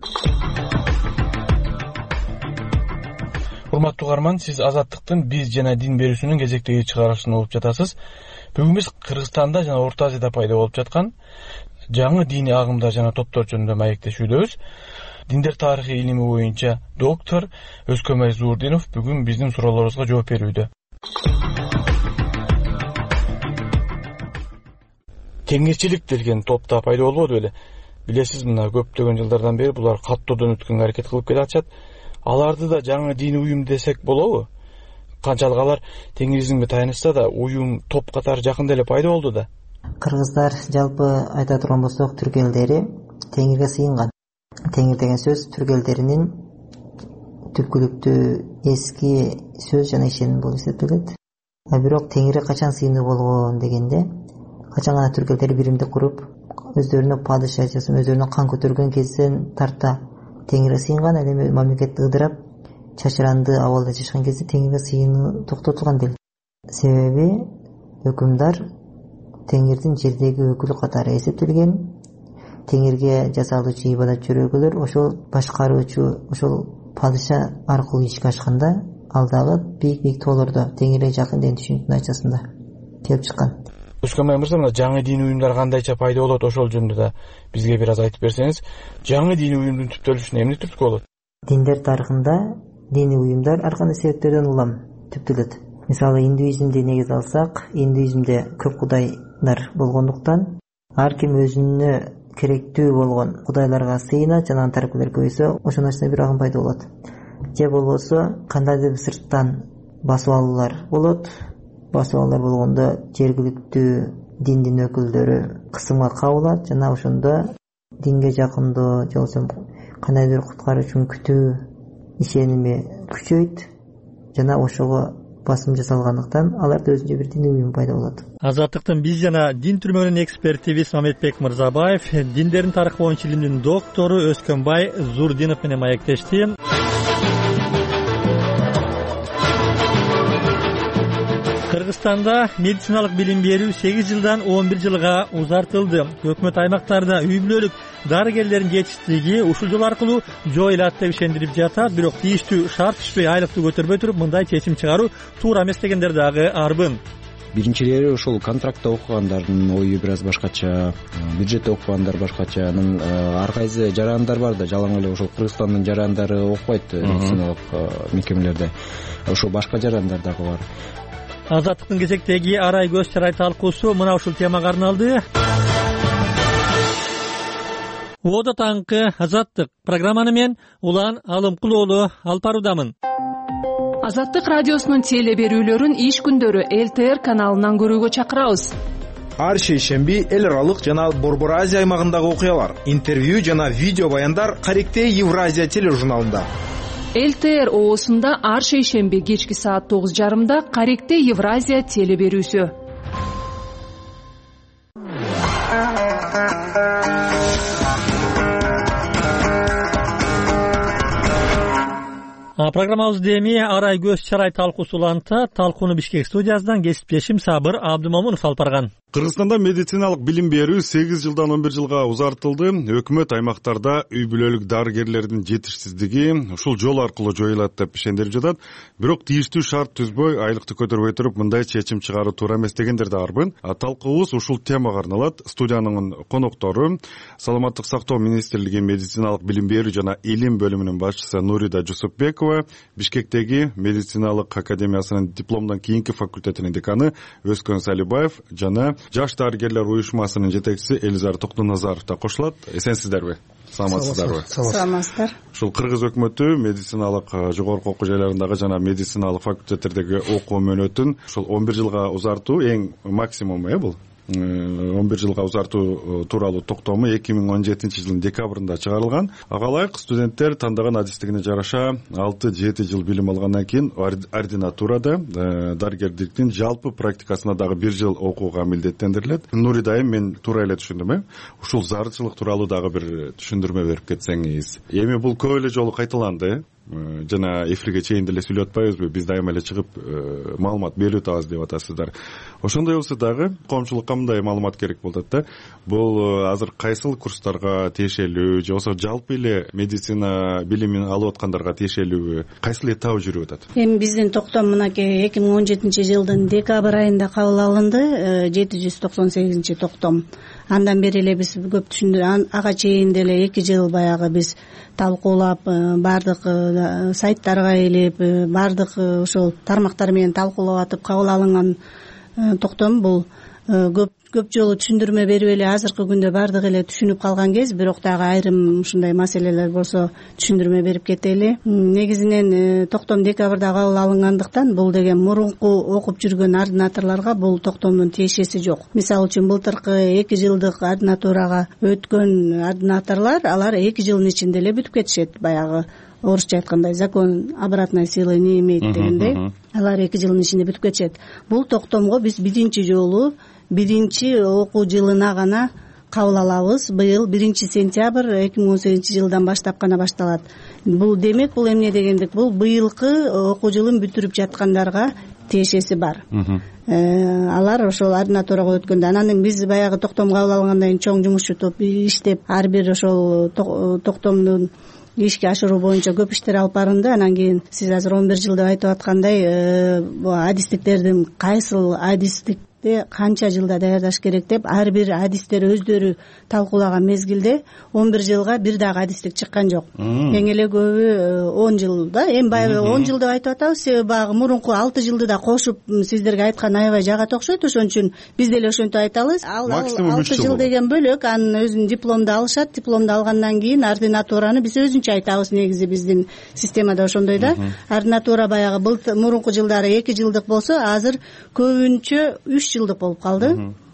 Урматтуу угарман, сиз Азаттыктын биз жана дин берүүсүнүн кезектеги чыгарылышын угуп жатасыз. Бүгүн биз Кыргызстанда жана Орто Азияда пайда болуп жаткан жаңы диний агымдар жана топтор жөнүндө маектешүүдөбүз. Диндер тарыхы илими боюнча доктор Өзкөмбай Зуурдинов бүгүн биздин суроолорубузга жооп берүүдө. Теңирчилик деген топта пайда болбоду беле? Билесиз, мына көптөгөн жылдардан бери булар каттоодон өткөнгө аракет кылып келатышат. Аларды да жаңы диний уюм десек болобу? Канчалык алар теңиризмге таянышса да, уюм топ катары жакында эле пайда болду да. Кыргыздар жалпы айта турган болсок, түрк элдери теңирге сыйынган. Теңир деген сөз түрк элдеринин түпкүлүктүү эски сөз жана ишеним болуп эсептелет. А бирок теңирге качан сыйынуу болгон дегенде, качан гана түрк элдери биримдик куруп, өздөрүнө падыша жасап, өздөрүнө кан көтөргөн кезден тарта теңирге сыйынган, ал эми мамлекет ыдырап, чачыранды абалда жашаган кезде теңирге сыйынуу токтотулган дел. Себеби өкүмдар теңирдин жердеги өкүлү катары эсептелген. Теңирге жасалуучу ибадат жөрөгөлөр ошол башкаруучу, ошол падыша аркылуу ишке ашканда, ал дагы бийик-бийик тоолордо теңирге жакын деген түшүнүктүн ачасында келип чыккан. Өзкөмбай мырза, мына жаңы диний уюмдар кандайча пайда болот, ошол жөнүндө да бизге бир аз айтып берсеңиз. Жаңы диний уюмдун түптөлүшүнө эмне түрткү болот? Диндер тарыхында диний уюмдар ар кандай себептерден улам түптөлөт. Мисалы, индуизмди негиз алсак, индуизмде көп кудайлар болгондуктан ар ким өзүнө керектүү болгон кудайларга сыйынат, жана анын тарапкерлери көбөйсө, ошонун ачасында бир агым пайда болот. Же болбосо кандайдыр бир сырттан басып алуулар болот. Басып алуулар болгондо жергиликтүү диндин өкүлдөрү кысымга кабылат, жана ошондо динге жакындоо, же болбосо кандайдыр куткаруучунун күтүү ишеними күчөйт, жана ошого басым жасалгандыктан аларда өзүнчө бир диний уюм пайда болот. Азаттыктын биз жана дин түрмөгүнүн экспертибиз Мамедбек Мырзабаев диндердин тарыхы боюнча илимдин доктору Өзкөмбай Зуурдинов менен маектешти. Кыргызстанда медициналык билим берүү сегиз жылдан он бир жылга узартылды. Өкмөт аймактарда үй бүлөлүк дарыгерлердин жетиштиги ушул жол аркылуу жоюлат деп ишендирип жатат. Бирок тийиштүү шарт түшпөй, айлыкты көтөрбөй туруп, мындай чечим чыгаруу туура эмес дегендер дагы арбын. Биринчилери ошол контрактта окугандардын ою бир аз башкача, бюджетте окугандар башкача. Анан ар кайсы жарандар бар да, жалаң эле ошол Кыргызстандын жарандары окубайт медициналык мекемелерде. Ошол башка жарандар дагы бар. Азаттыктын кезектеги арай көз чарай талкуусу мына ушул темага арналды. Оодо таңкы Азаттык программаны мен Улан Алымкулоолу алып баруудамын. Азаттык радиосунун теле берүүлөрүн иш күндөрү эл тэ эр каналынан көрүүгө чакырабыз. Ар шейшемби эл аралык жана Борбор Азия аймагындагы окуялар, интервью жана видео баяндар Каректей Евразия тележурналында. эл тэ эр оосунда ар шейшемби кечки саат тогуз жарымда Каректей Евразия теле берүүсү. Программабызды эми арай көз чарай талкуусу уланта. Талкууну Бишкек студиясынан кесиптешим Сабыр Абдымомунов алып барган. Кыргызстанда медициналык билим берүү сегиз жылдан он бир жылга узартылды. Өкмөт аймактарда үй бүлөлүк дарыгерлердин жетишсиздиги ушул жол аркылуу жоюлат деп ишендирип жатат. Бирок тийиштүү шарт түзбөй, айлыкты көтөрбөй туруп мындай чечим чыгаруу туура эмес дегендер да барбы. Талкуубуз ушул темага арналат. Студиянын коноктору Саламаттык сактоо министрлиги медициналык билим берүү жана илим бөлүмүнүн башчысы Нурида Жусупбекова, Бишкектеги медициналык академиясынын дипломдон кийинки факультетинин деканы Өзкөн Салибаев жана Жаш дарыгерлер уюшмасынын жетекчиси Элизар Токтоназаров да кошулат. Эсенсиздерби? Саламатсыздарбы? Саламатсыздар. Ушул Кыргыз өкмөтү медициналык жогорку окуу жайларындагы жана медициналык факультеттердеги окуу мөөнөтүн ушул он бир жылга узартуу эң максимум э бул он бир жылга узартуу тууралуу токтому эки миң он жетинчи жылдын декабрында чыгарылган. Ага ылайык студенттер тандаган адистигине жараша алты жети жыл билим алгандан кийин ординатурада дарыгерликтин жалпы практикасына дагы бир жыл окууга милдеттендирилет. Нурида айым, мен туура эле түшүндүм э? Ушул зарылчылык тууралуу дагы бир түшүндүрмө берип кетсеңиз. Эми бул көп эле жолу кайталанды э? Жана эфирге чейин деле сүйлөп атпайбызбы? Биз дайыма эле чыгып маалымат берип атабыз деп атасыздар. Ошондой болсо дагы коомчулукка мындай маалымат керек болуп атат да. Бул азыр кайсыл курстарга тиешелүү же болбосо жалпы эле медицина билимин алып аткандарга тиешелүүбү, кайсыл этабы жүрүп атат? Эми биздин токтом мынакей эки миң он жетинчи жылдын декабрь айында кабыл алынды, жети жүз токсон сегизинчи токтом. Андан бери эле биз көп түшүндүр, ага чейин деле эки жыл баягы биз талкуулап, баардык сайттарга илип, баардык ошол тармактар менен талкуулап атып кабыл алынган токтом. Бул көп көп жолу түшүндүрмө берип эле азыркы күндө баардыгы эле түшүнүп калган кез, бирок дагы айрым ушундай маселелер болсо түшүндүрмө берип кетели. Негизинен токтом декабрда кабыл алынгандыктан бул деген мурунку окуп жүргөн ординаторлорго бул токтомдун тиешеси жок. Мисалы үчүн былтыркы эки жылдык ординатурага өткөн ординаторлор алар эки жылдын ичинде эле бүтүп кетишет. Баягы орусча айткандай закон обратной силы не имеет дегендей, алар эки жылдын ичинде бүтүп кетишет. Бул токтомго биз биринчи жолу биринчи окуу жылына гана кабыл алабыз. Быйыл биринчи сентябрь эки миң он сегизинчи жылдан баштап гана башталат. Бул демек бул эмне дегендик? Бул быйылкы окуу жылын бүтүрүп жаткандарга тиешеси бар. Алар ошол ординатурага өткөндө, анан биз баягы токтом кабыл алгандан кийин чоң жумушчу топ иштеп, ар бир ошол токтомдун ишке ашыруу боюнча көп иштер алып барынды. Анан кийин сиз азыр он бир жыл деп айтып аткандай, адистиктердин кайсыл адистик канча жылда даярдаш керек деп ар бир адистер өздөрү талкуулаган мезгилде он бир жылга бир дагы адистик чыккан жок. Эң эле көбү он жыл да. Эми баягы он жыл деп айтып атабыз, себеби баягы мурунку алты жылды да кошуп сиздерге айткан аябай жагат окшойт. Ошон үчүн биз деле ошентип айтабыз. алты жыл деген бөлөк, анын өзүнүн дипломду алышат. Дипломду алгандан кийин ординатураны биз өзүнчө айтабыз. Негизи биздин системада ошондой да. Ординатура баягы мурунку жылдары эки жылдык болсо, азыр көбүнчө үч жылдык болуп калды.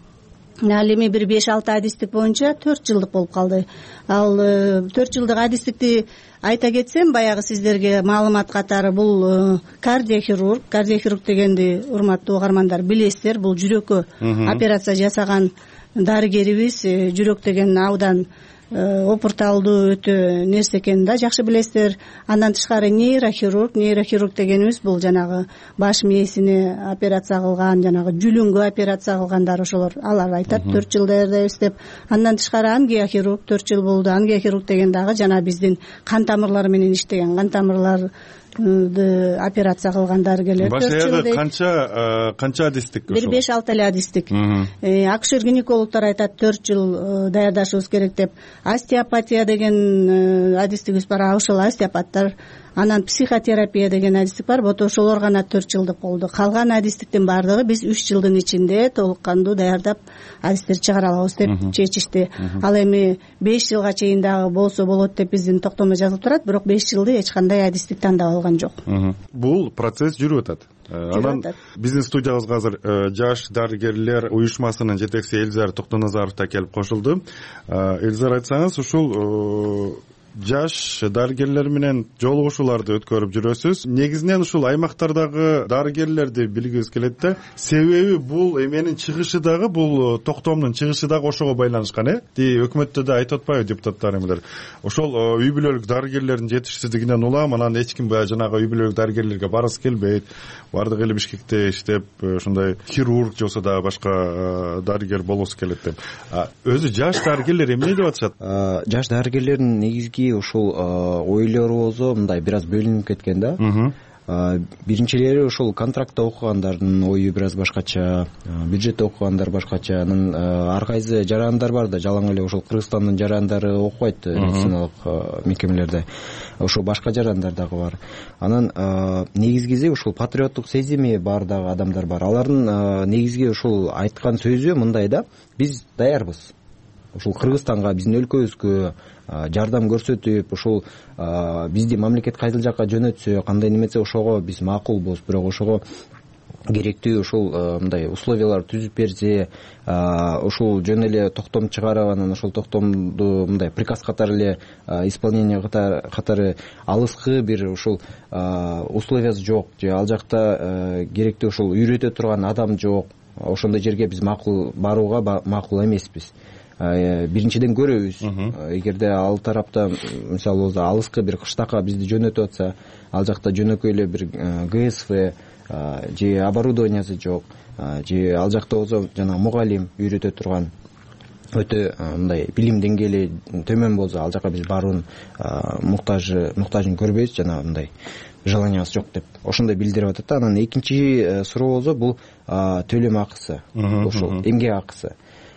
Ал эми бир беш алты адистик боюнча төрт жылдык болуп калды. Ал төрт жылдык адистикти айта кетсем, баягы сиздерге маалымат катары, бул кардиохирург. Кардиохирург дегенди, урматтуу угармандар, билесиздер, бул жүрөккө операция жасаган дарыгерибиз. Жүрөк деген абдан опурталдуу өтө нерсе экенин да жакшы билесиздер. Андан тышкары нейрохирург. Нейрохирург дегенибиз бул жанагы баш мээсине операция кылган, жанагы жүлүнгө операция кылгандар, ошолор, алар айтат төрт жыл даярдайбыз деп. Андан тышкары ангиохирург төрт жыл болду. Ангиохирург деген дагы жана биздин кан тамырлары менен иштеген, кан тамырлар операция кылган дарыгерлер. Башаягы канча канча адистик? Бир беш алты эле адистик. Акушер гинекологдор айтат төрт жыл даярдашыбыз керек деп. Остеопатия деген адистигибиз бар, ошол остеопаттар. Анан психотерапия деген адистик бар, вот ошолор гана төрт жылдык болду. Калган адистиктин баардыгы биз үч жылдын ичинде толук кандуу даярдап адистер чыгара алабыз деп чечишти. Ал эми беш жылга чейин дагы болсо болот деп биздин токтомдо жазылып турат, бирок беш жылды эч кандай адистик тандап алган жок. Бул процесс жүрүп атат. Анан биздин студиябызга азыр жаш дарыгерлер уюшмасынын жетекчиси Элизар Токтоназаров да келип кошулду. Элизар, айтсаңыз, ушул жаш дарыгерлер менен жолугушууларды өткөрүп жүрөсүз. Негизинен ушул аймактардагы дарыгерлерди билгибиз келет да. Себеби бул эменин чыгышы дагы, бул токтомдун чыгышы дагы ошого байланышкан, э? Ди өкмөттө да айтып атпайбы депутаттар эмелер. Ошол үй бүлөлүк дарыгерлердин жетишсиздигинен улам, анан эч ким баягы жанагы үй бүлөлүк дарыгерлерге баргысы келбейт. Бардыгы эле Бишкекте иштеп, ушундай хирург же болбосо дагы башка дарыгер болосу келет деп. Өзү жаш дарыгерлер эмне деп атышат? Жаш дарыгерлердин негизги ушул ойлору болсо мындай бир аз бөлүнүп кеткен да. Биринчилери ушул контрактта окугандардын ою бир аз башкача, бюджетте окугандар башкача. Анан ар кайсы жарандар бар да, жалаң эле ушул Кыргызстандын жарандары окубайт медициналык мекемелерде. Ошол башка жарандар дагы бар. Анан негизгиси ушул патриоттук сезими бар дагы адамдар бар. Алардын негизги ушул айткан сөзү мындай да: биз даярбыз. Ушул Кыргызстанга, биздин өлкөбүзгө жардам көрсөтүп, ушул бизди мамлекет кайсыл жакка жөнөтсө, кандай неметсе ошого биз макулбуз, бирок ошого керектүү ушул мындай условиялар түзүп берсе, ушул жөн эле токтом чыгарып, анан ошол токтомду мындай приказ катары эле исполнение катары алыскы бир ушул условиясы жок, же ал жакта керектүү ушул үйрөтө турган адам жок, ошондой жерге биз макул барууга макул эмеспиз. Биринчиден көрөбүз, эгерде ал тарапта мисалы болсо алыскы бир кыштакка бизди жөнөтүп атса, ал жакта жөнөкөй эле бир ГСВ же оборудованиясы жок, же ал жакта болсо жана мугалим үйрөтө турган өтө мындай билим деңгээли төмөн болсо, ал жака биз баруунун муктажы муктажын көрбөйбүз, жана мындай желаниясы жок деп ошондой билдирип атат да. Анан экинчи суроо болсо бул төлөм акысы, ушул эмгек акысы.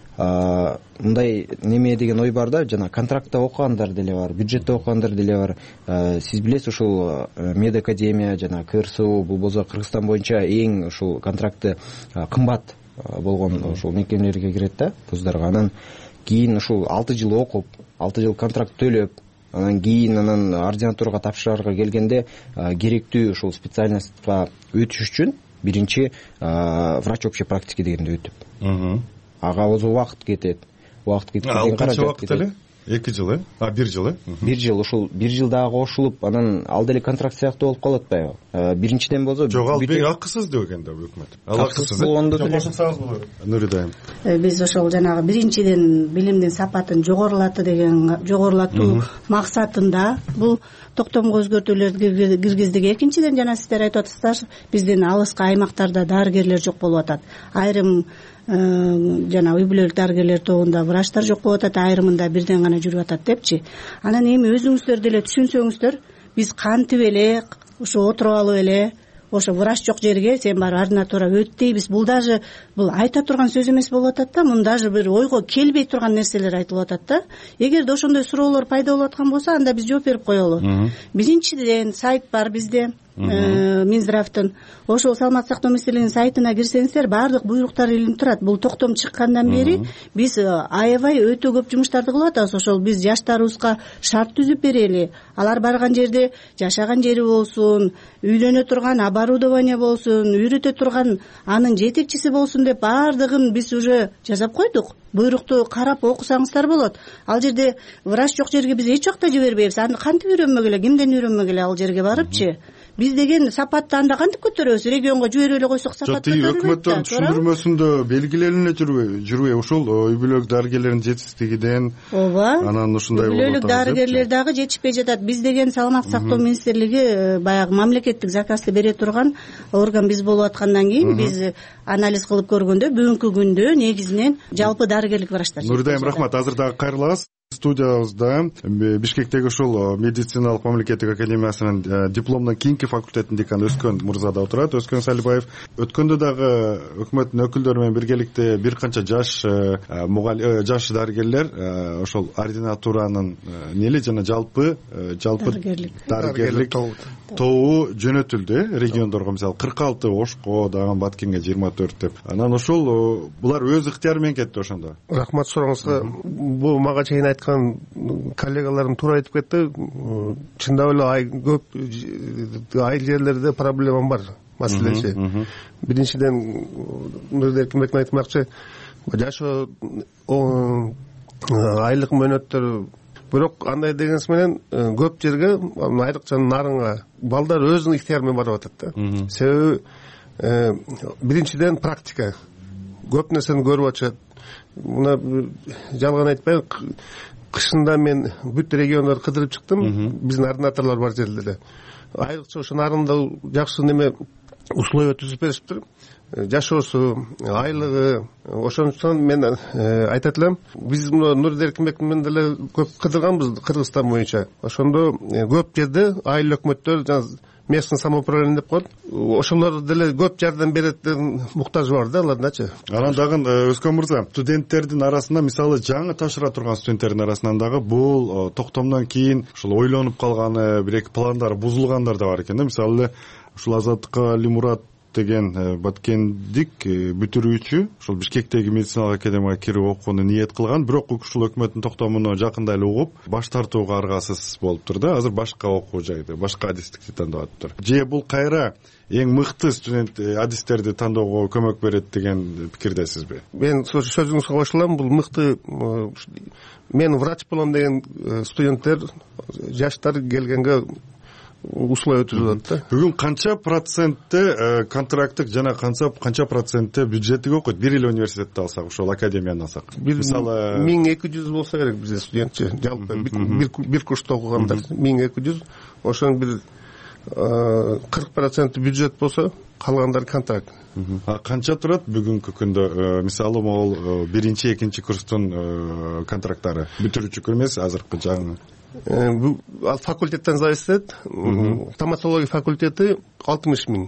Мындай неме деген ой бар да, жана контрактта окугандар деле бар, бюджетте окугандар деле бар. Сиз билесиз, ушул медакадемия жана КРСУ бул болсо Кыргызстан боюнча эң ушул контракты кымбат болгон ушул мекемелерге кирет да, вуздарга. Анан кийин ушул алты жыл окуп, алты жыл контракт төлөп, анан кийин анан ординатурага тапшырарга келгенде керектүү ушул специальностька өтүш үчүн биринчи врач общей практики дегенди өтүп, ага болсо убакыт кетет. Убакыт кетет. Ал канча убакыт эле? эки жыл, э? А, бир жыл, э? бир жыл, ушул бир жыл дагы кошулуп, анан ал деле контракт сыяктуу болуп калып атпайбы? Биринчиден болсо жок, ал бир акысыз деп экен да өкмөт. Ал акысыз болгондо деле. Кошулсаңыз болот. Нурида айым. Биз ошол жанагы биринчиден билимдин сапатын жогорулатты деген, жогорулатуу максатында бул токтомго өзгөртүүлөрдү киргиздик. Экинчиден жана сиздер айтып атасыздар, биздин алыскы аймактарда дарыгерлер жок болуп атат. Айрым жана үй бүлөлүк дарыгерлер тобунда врачтар жок болуп атат, айрымында бирден гана жүрүп атат депчи. Анан эми өзүңүздөр деле түшүнсөңүздөр, биз кантип эле ушу отуруп алып эле ошо врач жок жерге сен барып ординатура өт дейбиз. Бул даже бул айта турган сөз эмес болуп атат да, мун даже бир ойго келбей турган нерселер айтылып атат да. Эгерде ошондой суроолор пайда болуп аткан болсо, анда биз жооп берип коелу. Биринчиден сайт бар бизде, Минздравдын. Ошол саламаттык сактоо министрлигинин сайтына кирсеңиздер, баардык буйруктар илинип турат. Бул токтом чыккандан бери биз аябай өтө көп жумуштарды кылып атабыз. Ошол биз жаштарыбызга шарт түзүп берели. Алар барган жерде жашаган жери болсун, үйлөнө турган оборудование болсун, үйрөтө турган анын жетекчиси болсун деп баардыгын биз уже жасап койдук. Буйрукту карап окусаңыздар болот. Ал жерде врач жок жерге биз эч убакта жибербейбиз. Аны кантип үйрөнмөк эле, кимден үйрөнмөк эле ал жерге барыпчы? Биз деген сапатты анда кантип көтөрөбүз? Регионго жиберип эле койсок сапат көтөрүлөт. Өкмөттүн түшүндүрмөсүндө белгилене жүрбөй ушул үй бүлөлүк дарыгерлердин жетишсиздигинен. Ооба. Анан ушундай болуп атат. Үй бүлөлүк дарыгерлер дагы жетишпей жатат. Биз деген саламаттык сактоо министрлиги баягы мамлекеттик заказды бере турган орган биз болуп аткандан кийин биз анализ кылып көргөндө бүгүнкү күндө негизинен жалпы дарыгерлик врачтар. Нуридайым, рахмат. Азыр дагы кайрылабыз. Студиябызда Бишкектеги ушул медициналык мамлекеттик академиясынын дипломдон кийинки факультетинин деканы Өскөн мырза да отурат. Өскөн Салибаев. Өткөндө дагы өкмөттүн өкүлдөрү менен биргеликте бир канча жаш мугалим, жаш дарыгерлер ошол ординатуранын нели жана жалпы жалпы дарыгерлик тобу жөнөтүлдү региондорго. Мисалы кырк алты Ошко, дагы Баткенге жыйырма төрт деп. Анан ошол булар өз ыктыяры менен кетти ошондо. Рахмат сурооңузга. Бул мага чейин айткан коллегаларым туура айтып кетти. Чындап эле көп айыл жерлерде проблема бар, маселеси. Биринчиден Нуридей Эркинбектин айтмакчы, жашоо айлык мөөнөттөр бирок андай дегенсиз менен көп жерге айрыкча нарынга балдар өзүнүн ыктыяры менен барып атат да. Себеби биринчиден практика, көп нерсени көрүп атышат. Мына жалган айтпай, кышында мен бүт региондорду кыдырып чыктым, биздин ординаторлор бар жерлерде. Айрыкча ошо нарында жакшы неме условия түзүп беришиптир. Жашоосу, айлыгы, ошондуктан мен айтат элем, биз мына Нуридер Эркинбек менен деле көп кыдырганбыз Кыргызстан боюнча. Ошондо көп жерде айыл өкмөттөр, жана местный самоуправление деп коет, ошолор деле көп жардам берет деген муктажы бар да алардачы. Анан дагы Өскөн мырза, студенттердин арасында, мисалы жаңы тапшыра турган студенттердин арасынан дагы бул токтомдон кийин ушул ойлонуп калганы, бир эки пландары бузулгандар да бар экен да. Мисалы ушул Азаттыкка Алимурат деген баткендик бүтүрүүчү ушул Бишкектеги медициналык академияга кирип окууну ниет кылган, бирок ушул өкмөттүн токтомуну жакында эле угуп, баш тартууга аргасыз болуптур да. Азыр башка окуу жайды, башка адистикти тандап атыптыр. Же бул кайра эң мыкты студент адистерди тандоого көмөк берет деген пикирдесизби? Мен сөзүңүзгө кошулам, бул мыкты. Мен врач болом деген студенттер, жаштар келгенге условия түзүлөт да. Бүгүн канча процентте контракттык жана канча канча процентте бюджеттик окуйт? Бир эле университетти алсак, ошол академияны алсак. Мисалы миң эки жүз болсо керек бизде студентчи, жалпы бир курста окугандар миң эки жүз. Ошонун бир кырк проценти бюджет болсо, калгандары контракт. А канча турат бүгүнкү күндө? Мисалы могул биринчи, экинчи курстун контракттары бүтүрүүчү эмес, азыркы жаңы. Ал факультеттен зависит этет. Стоматология факультети алтымыш миң.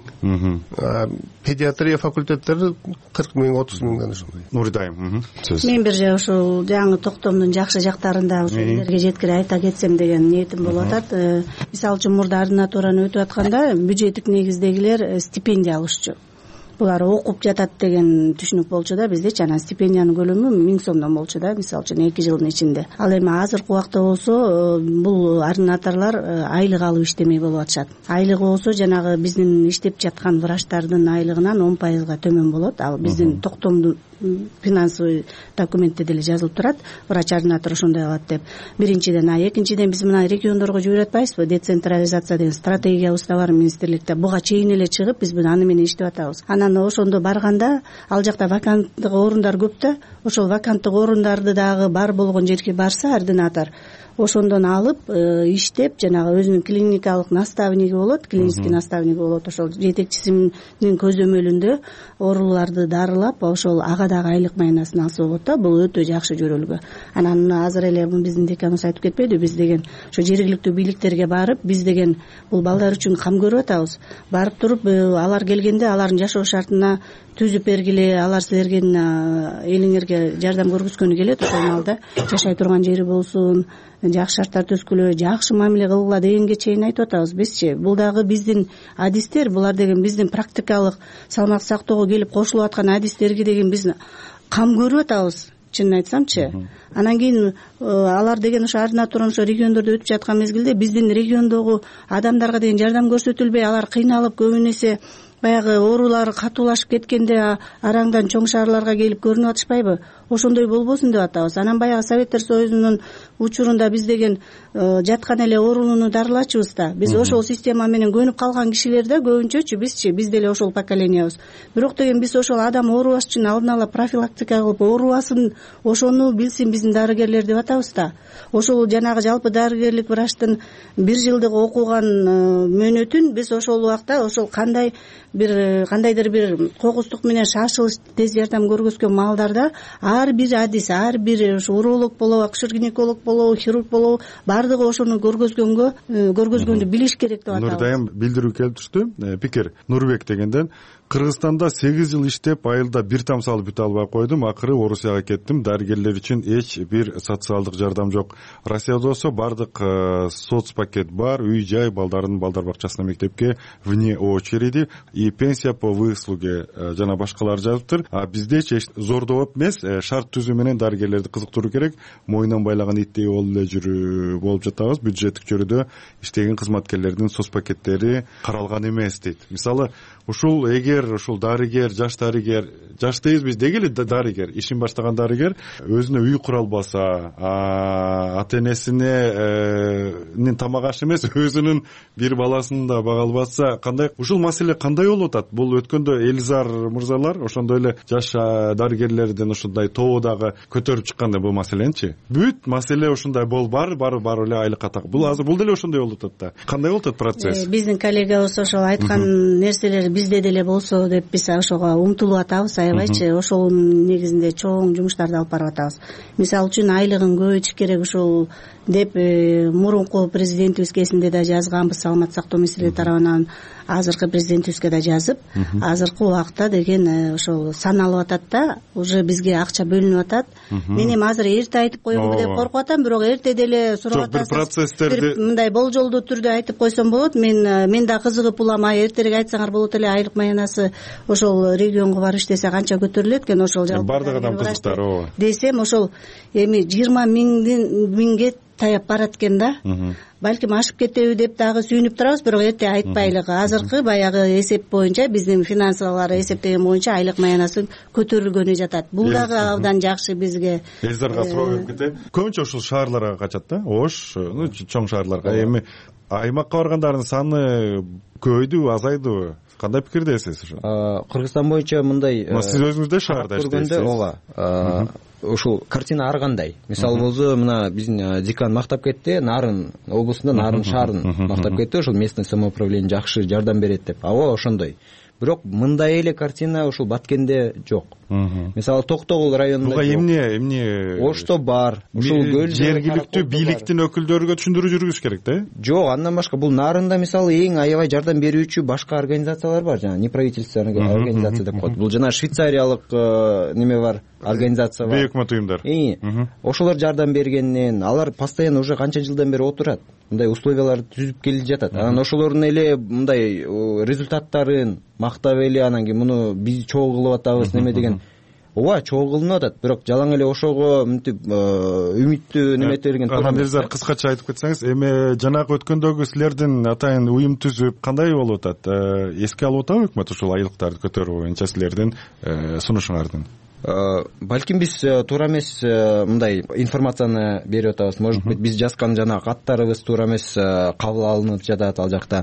Педиатрия факультеттери кырк миң, отуз миңден ошондой. Нуридайым. Мен бир жай ошол жаңы токтомдун жакшы жактарында ошо элерге жеткире айта кетсем деген ниетим болуп атат. Мисалы үчүн мурда ординатураны өтүп атканда бюджеттик негиздегилер стипендия алышчу. Булар окуп жатат деген түшүнүк болчу да биздечи. Анан стипендиянын көлөмү миң сомдон болчу да, мисалы үчүн эки жылдын ичинде. Ал эми азыркы убакта болсо бул ординаторлор айлык алып иштемей болуп атышат. Айлыгы болсо жанагы биздин иштеп жаткан врачтардын айлыгынан он пайызга төмөн болот. Ал биздин токтомдун финансовый документте деле жазылып турат, врач ординатор ошондой алат деп. Биринчиден, а экинчиден биз мына региондорго жиберип атпайбызбы? Децентрализация деген стратегиябыз да бар министрликте. Буга чейин эле чыгып биз аны менен иштеп атабыз. Анан ошондо барганда ал жакта ваканттык орундар көп да, ошол ваканттык орундарды дагы бар болгон жерге барса ординатор ошондон алып иштеп, жанагы өзүнүн клиникалык наставниги болот, клинический наставниги болот. Ошол жетекчисинин көзөмөлүндө ооруларды дарылап, ошол ага дагы айлык майнасын алса болот да. Бул өтө жакшы жөрөлгө. Анан азыр эле биздин деканыбыз айтып кетпеди, биз деген ошо жергиликтүү бийликтерге барып, биз деген бул балдар үчүн кам көрүп атабыз. Барып туруп алар келгенде алардын жашоо шартына түзүп бергиле, алар силердин элиңерге жардам көргөзгөнү келет. Ошол маалда жашай турган жери болсун, жакшы шарттар түзгүлө, жакшы мамиле кылгыла дегенге чейин айтып атабыз бизчи. Бул дагы биздин адистер, булар деген биздин практикалык салмак сактоого келип кошулуп аткан адистерге деген биз кам көрүп атабыз, чынын айтсамчы. Анан кийин алар деген ошо ординатура ошо региондордо өтүп жаткан мезгилде биздин региондогу адамдарга деген жардам көрсөтүлбөй, алар кыйналып, көбүн эсе баягы оорулары катуулашып кеткенде араңдан чоң шаарларга келип көрүнүп атышпайбы? Ошондой болбосун деп атабыз. Анан баягы Советтер Союзунун учурунда биз деген жаткан эле оорууну дарылачыбыз да. Биз ошол система менен көнүп калган кишилер да көбүнчөчү бизчи, биз деле ошол поколениябыз. Бирок деген биз ошол адам оорубаш үчүн алдын ала профилактика кылып, оорубасын ошону билсин биздин дарыгерлер деп атабыз да. Ошол жанагы жалпы дарыгерлик врачтын бир жылдык окуган мөөнөтүн биз ошол убакта ошол кандай бир кандайдыр бир кокустук менен шашылыш тез жардам көргөзгөн маалдарда ар бир адис, ар бир ушу уролог болобу, акушер-гинеколог болобу, хирург болобу, бардыгы ошону көргөзгөнгө көргөзгөндү билиш керек деп атабыз. Нурдайым билдирүү келип түштү. Пикир Нурбек дегенден Кыргызстанда сегиз жыл иштеп, айылда бир там салып бүтө албай койдум. Акыры Орусияга кеттим. Дарыгерлер үчүн эч бир социалдык жардам жок. Россияда болсо бардык соц пакет бар, үй жай, балдардын балдар бакчасына, мектепке вне очереди и пенсия по выслуге жана башкалар жазыптыр. А биздечи зордоп эмес, шарт түзүү менен дарыгерлерди кызыктыруу керек. Мойнунан байлаган иттей болуп эле жүрүп болуп жатабыз. Бюджеттик чөрүдө иштеген кызматкерлердин соц пакеттери каралган эмес дейт. Мисалы, ушул эгер дарыгер, ушул дарыгер, жаш дарыгер, жаш дейбиз биз деги эле дарыгер, ишин баштаган дарыгер өзүнө үй кура албаса, ата энесинин тамак ашы эмес, өзүнүн бир баласын да бага албаса кандай, ушул маселе кандай болуп атат? Бул өткөндө Элизар мырзалар ошондой эле жаш дарыгерлердин ушундай тобу дагы көтөрүп чыкканда бул маселеничи. Бүт маселе ушундай болуп баары баары баары эле айлыкка так. Бул азыр бул деле ошондой болуп атат да. Кандай болуп атат процесс? Биздин коллегабыз ошол айткан нерселер бизде деле болсо деп биз ошого умтулуп атабыз, аябайчы. Ошонун негизинде чоң жумуштарды алып барып атабыз. Мисалы үчүн айлыгын көбөйтүш керек ушул деп мурунку президентибиз кезинде да жазганбыз, саламаттык сактоо министрлиги тарабынан азыркы президентибизге да жазып, азыркы убакта деген ошол саналып атат да, уже бизге акча бөлүнүп атат. Мен эми азыр эрте айтып коеюнбу деп коркуп атам, бирок эрте деле сурап атасыз. Бир процесстерди мындай болжолдуу түрдө айтып койсом болот. Мен мен да кызыгып улам, эртерээк айтсаңар болот эле, айлык маянасы ошол регионго барып иштесе канча көтөрүлөт экен, ошол жалпы бардык адам кызыктар, ооба десем, ошол эми жыйырма миңге таяп барат экен да. Балким ашып кетеби деп дагы сүйүнүп турабыз, бирок эрте айтпайлык. Азыркы баягы эсеп боюнча, биздин финансылар эсептеген боюнча айлык маянасы көтөрүлгөнү жатат. Бул дагы абдан жакшы бизге. Элизарга суроо берип кетейин. Көбүнчө ушул шаарларга качат да, Ош, чоң шаарларга. Эми аймакка баргандардын саны көбөйдүбү, азайдыбы? Кандай пикирдесиз ошо? Кыргызстан боюнча мындай, сиз өзүңүз да шаарда иштейсиз. Ооба. Ушул картина ар кандай. Мисалы болсо, мына биздин декан мактап кетти, Нарын облусунда, Нарын шаарын мактап кетти, ошол местный самоуправление жакшы жардам берет деп. Ооба, ошондой. Бирок мындай эле картина ушул Баткенде жок. Мисалы Токтогул районунда буга эмне эмне Ошто бар. Ушул көл жергиликтүү бийликтин өкүлдөрүгө түшүндүрүү жүргүзүш керек да? Жок, андан башка бул Нарында мисалы эң аябай жардам берүүчү башка организациялар бар, жана неправительственный организация деп коет. Бул жана швейцариялык неме бар, организация бар. Бейөкмөт уюмдар. Ошолор жардам бергеннен, алар постоянно уже канча жылдан бери отурат. Мындай условияларды түзүп келип жатат. Анан ошолордун эле мындай результаттарын мактап эле, анан кийин муну биз чогуу кылып атабыз неме деген. Ооба, чогуу кылынып атат, бирок жалаң эле ошого мынтип үмүттүү немете берген туура эмес. Элизар, кыскача айтып кетсеңиз, эми жанагы өткөндөгү силердин атайын уюм түзүп кандай болуп атат? Эске алып атабы өкмөт ушул айлыктарды көтөрүү боюнча силердин сунушуңардын? Балким биз туура эмес мындай информацияны берип атабыз. Может быть, биз жазган жана каттарыбыз туура эмес кабыл алынып жатат ал жакта.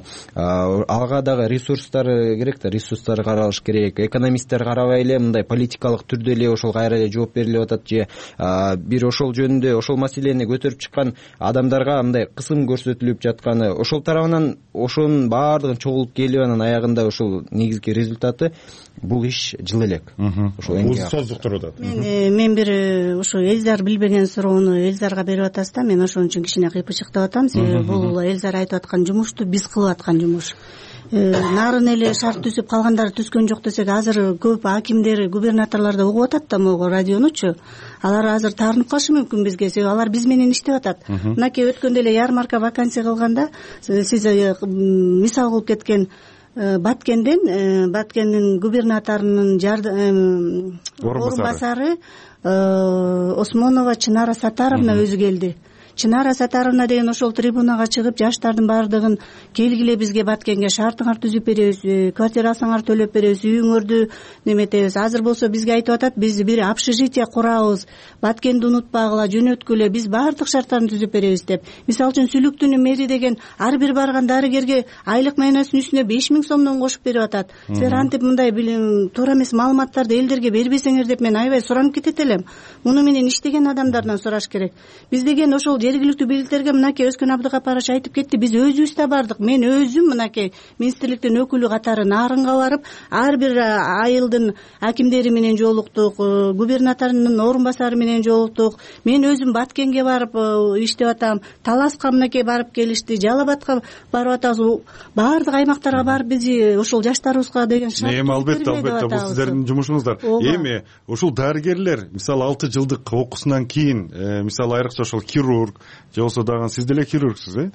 Ага дагы ресурстары керек да, ресурстары каралыш керек. Экономисттер карабай эле мындай политикалык түрдө эле ошол кайра эле жооп берилип атат же бир ошол жөнүндө ошол маселени көтөрүп чыккан адамдарга мындай кысым көрсөтүлүп жатканы, ошол тарабынан ошонун баардыгын чогулуп келип, анан аягында ошол негизги результаты бул иш жыл элек. Ошол Мен мен бир ушу Элизар билбеген суроону Элизарга берип атасыз да, мен ошон үчүн кичине кыйпычык деп атам. Себеби бул Элизар айтып аткан жумушту биз кылып аткан жумуш. Нарын эле шарт түзүп калгандары түзгөн жок десек, азыр көп акимдер, губернаторлор да угуп атат да могу радионучу. Алар азыр таарынып калышы мүмкүн бизге, себеби алар биз менен иштеп атат. Мынакей өткөндө эле ярмарка вакансия кылганда, сиз мисал кылып кеткен Баткенден, Баткендин губернаторунун орун басары Осмонова Чынара Сатаровна өзү келди. Чынара Сатаровна деген ошол трибунага чыгып, жаштардын баардыгын келгиле бизге Баткенге шартыңар түзүп беребиз, квартира алсаңар төлөп беребиз, үйүңөрдү неметебиз. Азыр болсо бизге айтып атат, биз бир общежитие курабыз, Баткенди унутпагыла, жөнөткүлө, биз баардык шарттарын түзүп беребиз деп. Мисалы үчүн Сүлүктүнүн мэри деген ар бир барган дарыгерге айлык маянасынын үстүнө беш миң сомдон кошуп берип атат. Силер антип мындай туура эмес маалыматтарды элдерге бербесеңер деп мен аябай суранып кетет элем. Муну менен иштеген адамдардан сураш керек. Биз деген ошол жергиликтүү бийликтерге мынакей Өзкөн Абдыкапарович айтып кетти, биз өзүбүз да бардык. Мен өзүм мынакей министрликтин өкүлү катары Нарынга барып, ар бир айылдын акимдери менен жолуктук, губернаторунун орун басары менен жолуктук. Мен өзүм Баткенге барып иштеп атам, Таласка мынакей барып келишти, Жалал Абадка барып атабыз. Баардык аймактарга барып биз ошол жаштарыбызга деген шарт. Эми албетте, албетте бул сиздердин жумушуңуздар. Эми ушул дарыгерлер, мисалы алты жылдык окуусунан кийин, мисалы айрыкча ошол хирург же болсо дагы сиз деле хирургсуз, э?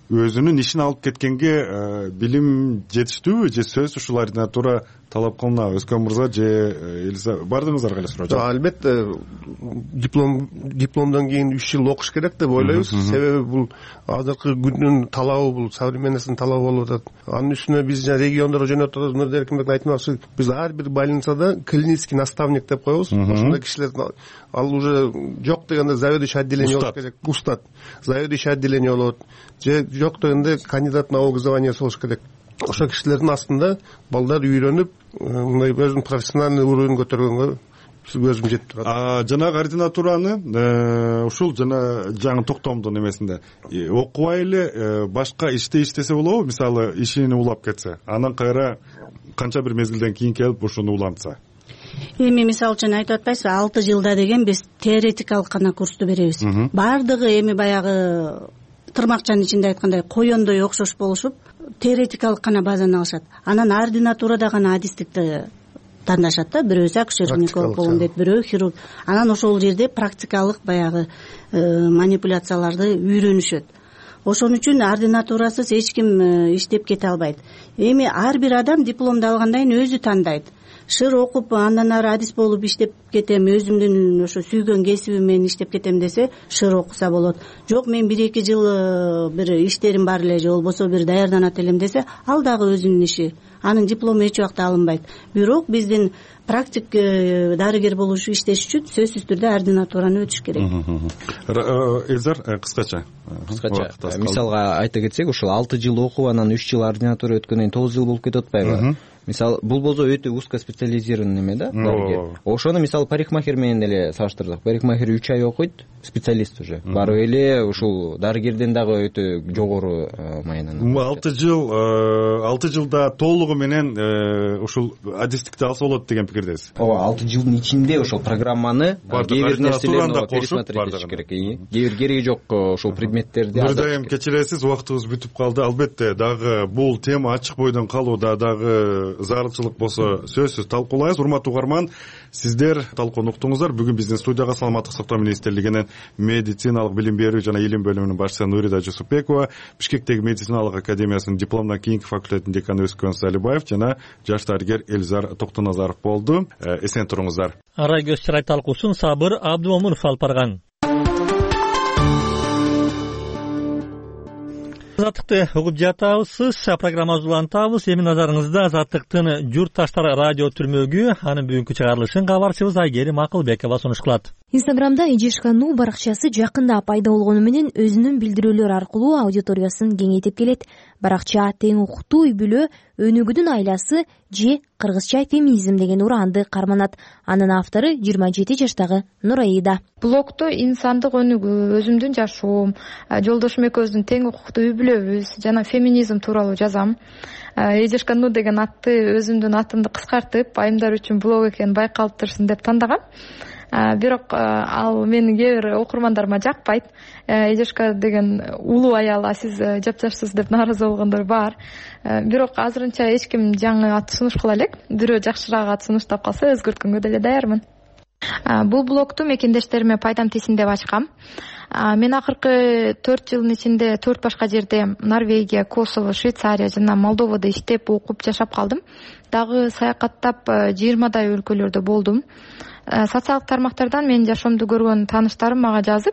өзүнүн ишин алып кеткенге билим жетиштүүбү же сөз ушул ординатура талап кылына? Өскөн мырза же Элиза, бардыңыздарга эле суроо. Жок, албетте диплом дипломдон кийин үч жыл окуш керек деп ойлойбуз. Себеби бул азыркы күндүн талабы, бул современностьтун талабы болуп атат. Анын үстүнө биз жана региондорго жөнөтүп атабыз. Нурда Эркинбек айтмакчы, биз ар бир больницада клинический наставник деп коебуз. Ошондой кишилер ал уже жок дегенде заведующий отделение болуш керек. Устат. Заведующий отделение болот. Же жок дегенде кандидат наук званиясы болуш керек. Ошо кишилердин астында балдар үйрөнүп, мындай өзүнүн профессиональный уровень көтөргөнгө көзүм жетип турат. А жанагы ординатураны ушул жана жаңы токтомдун эмесинде окубай эле башка иште иштесе болобу? Мисалы, ишини улап кетсе, анан кайра канча бир мезгилден кийин келип ушуну улантса? Эми мисалы үчүн айтып атпайсызбы, алты жылда деген биз теоретикалык гана курсту беребиз. Бардыгы эми баягы тырмакчанын ичинде айткандай коёндой окшош болушуп, теоретикалык гана базаны алышат. Анан ординатурада гана адистикти тандашат да, бирөөсү акушер-гинеколог болом дейт, бирөө хирург. Анан ошол жерде практикалык баягы манипуляцияларды үйрөнүшөт. Ошон үчүн ординатурасыз эч ким иштеп кете албайт. Эми ар бир адам дипломду алгандан кийин өзү тандайт. Шыр окуп, андан ары адис болуп иштеп кетем, өзүмдүн ошо сүйгөн кесибим менен иштеп кетем десе, шыр окуса болот. Жок, мен бир эки жыл бир иштерим бар эле, же болбосо бир даярданат элем десе, ал дагы өзүнүн иши. Анын диплому эч убакта алынбайт. Бирок биздин практик дарыгер болуш иштеш үчүн сөзсүз түрдө ординатураны өтүш керек. Элзар, кыскача. Кыскача. Мисалга айта кетсек, ушул алты жыл окуп, анан үч жыл ординатура өткөндөн кийин тогуз жыл болуп кетип атпайбы? Мисалы, бул болсо өтө узкоспециализированный неме да, дарыгер. Ошону мисалы парикмахер менен эле салыштырдык. Парикмахер үч ай окуйт, специалист уже. Барып эле ушул дарыгерден дагы өтө жогору маянанат. алты жыл, алты жылда толугу менен ушул адистикти алса болот деген пикирдесиз. Ооба, алты жылдын ичинде ошол программаны кээ бир нерселерди пересмотреть этиш керек. Кээ бир кереги жок ошол предметтерди. Бир дайым кечиресиз, убактыбыз бүтүп калды. Албетте дагы бул тема ачык бойдон калууда, дагы зарылчылык болсо сөзсүз талкуулайбыз. Урматтуу угарман, сиздер талкууну уктуңуздар. Бүгүн биздин студияга саламаттык сактоо министрлигинин медициналык билим берүү жана илим бөлүмүнүн башчысы Нурида Жусупбекова, Бишкектеги медициналык академиясынын дипломдон кийинки факультетинин деканы Өскөн Салибаев жана жаш дарыгер Элзар Токтоназаров болду. Эсен туруңуздар. Арай көз чырай талкуусун Сабыр Абдумомунов алып барган. Азаттыкты угуп жатабыз, программабызды улантабыз. Эми назарыңызда Азаттыктын журтташтар радио түрмөгү, анын бүгүнкү чыгарылышын кабарчыбыз Айгерим Акылбекова сунуш кылат. Инстаграмда Эжешкануу баракчасы жакында пайда болгону менен өзүнүн билдирүүлөр аркылуу аудиториясын кеңейтип келет. Баракча тең укуктуу үй бүлө, өнүгүүдүн айласы же кыргызча феминизм деген ураанды карманат. Анын автору жыйырма жети жаштагы Нураида. Блогто инсандык өнүгүү, өзүмдүн жашоом, жолдошум экөөбүздүн тең укуктуу үй бүлөбүз жана феминизм тууралуу жазам. Эжешкануу деген атты өзүмдүн атымды кыскартып, айымдар үчүн блог экени байкалып турсун деп тандагам. Бирок ал менин кээ бир окурмандарыма жакпайт. Эжешка деген улуу аял, а сиз жапжашсыз деп нааразы болгондор бар. Бирок азырынча эч ким жаңы ат сунушкула элек. Бирөө жакшыраак ат сунуштап калса өзгөрткөнгө деле даярмын. Бул блогду мекендештериме пайдам тесин деп ачкам. Мен акыркы төрт жылдын ичинде төрт башка жерде Норвегия, Косово, Швейцария жана Молдовада иштеп, окуп, жашап калдым. Дагы саякаттап жыйырмадай өлкөлөрдө болдум. Социалдык тармактардан менин жашоомду көргөн тааныштарым мага жазып,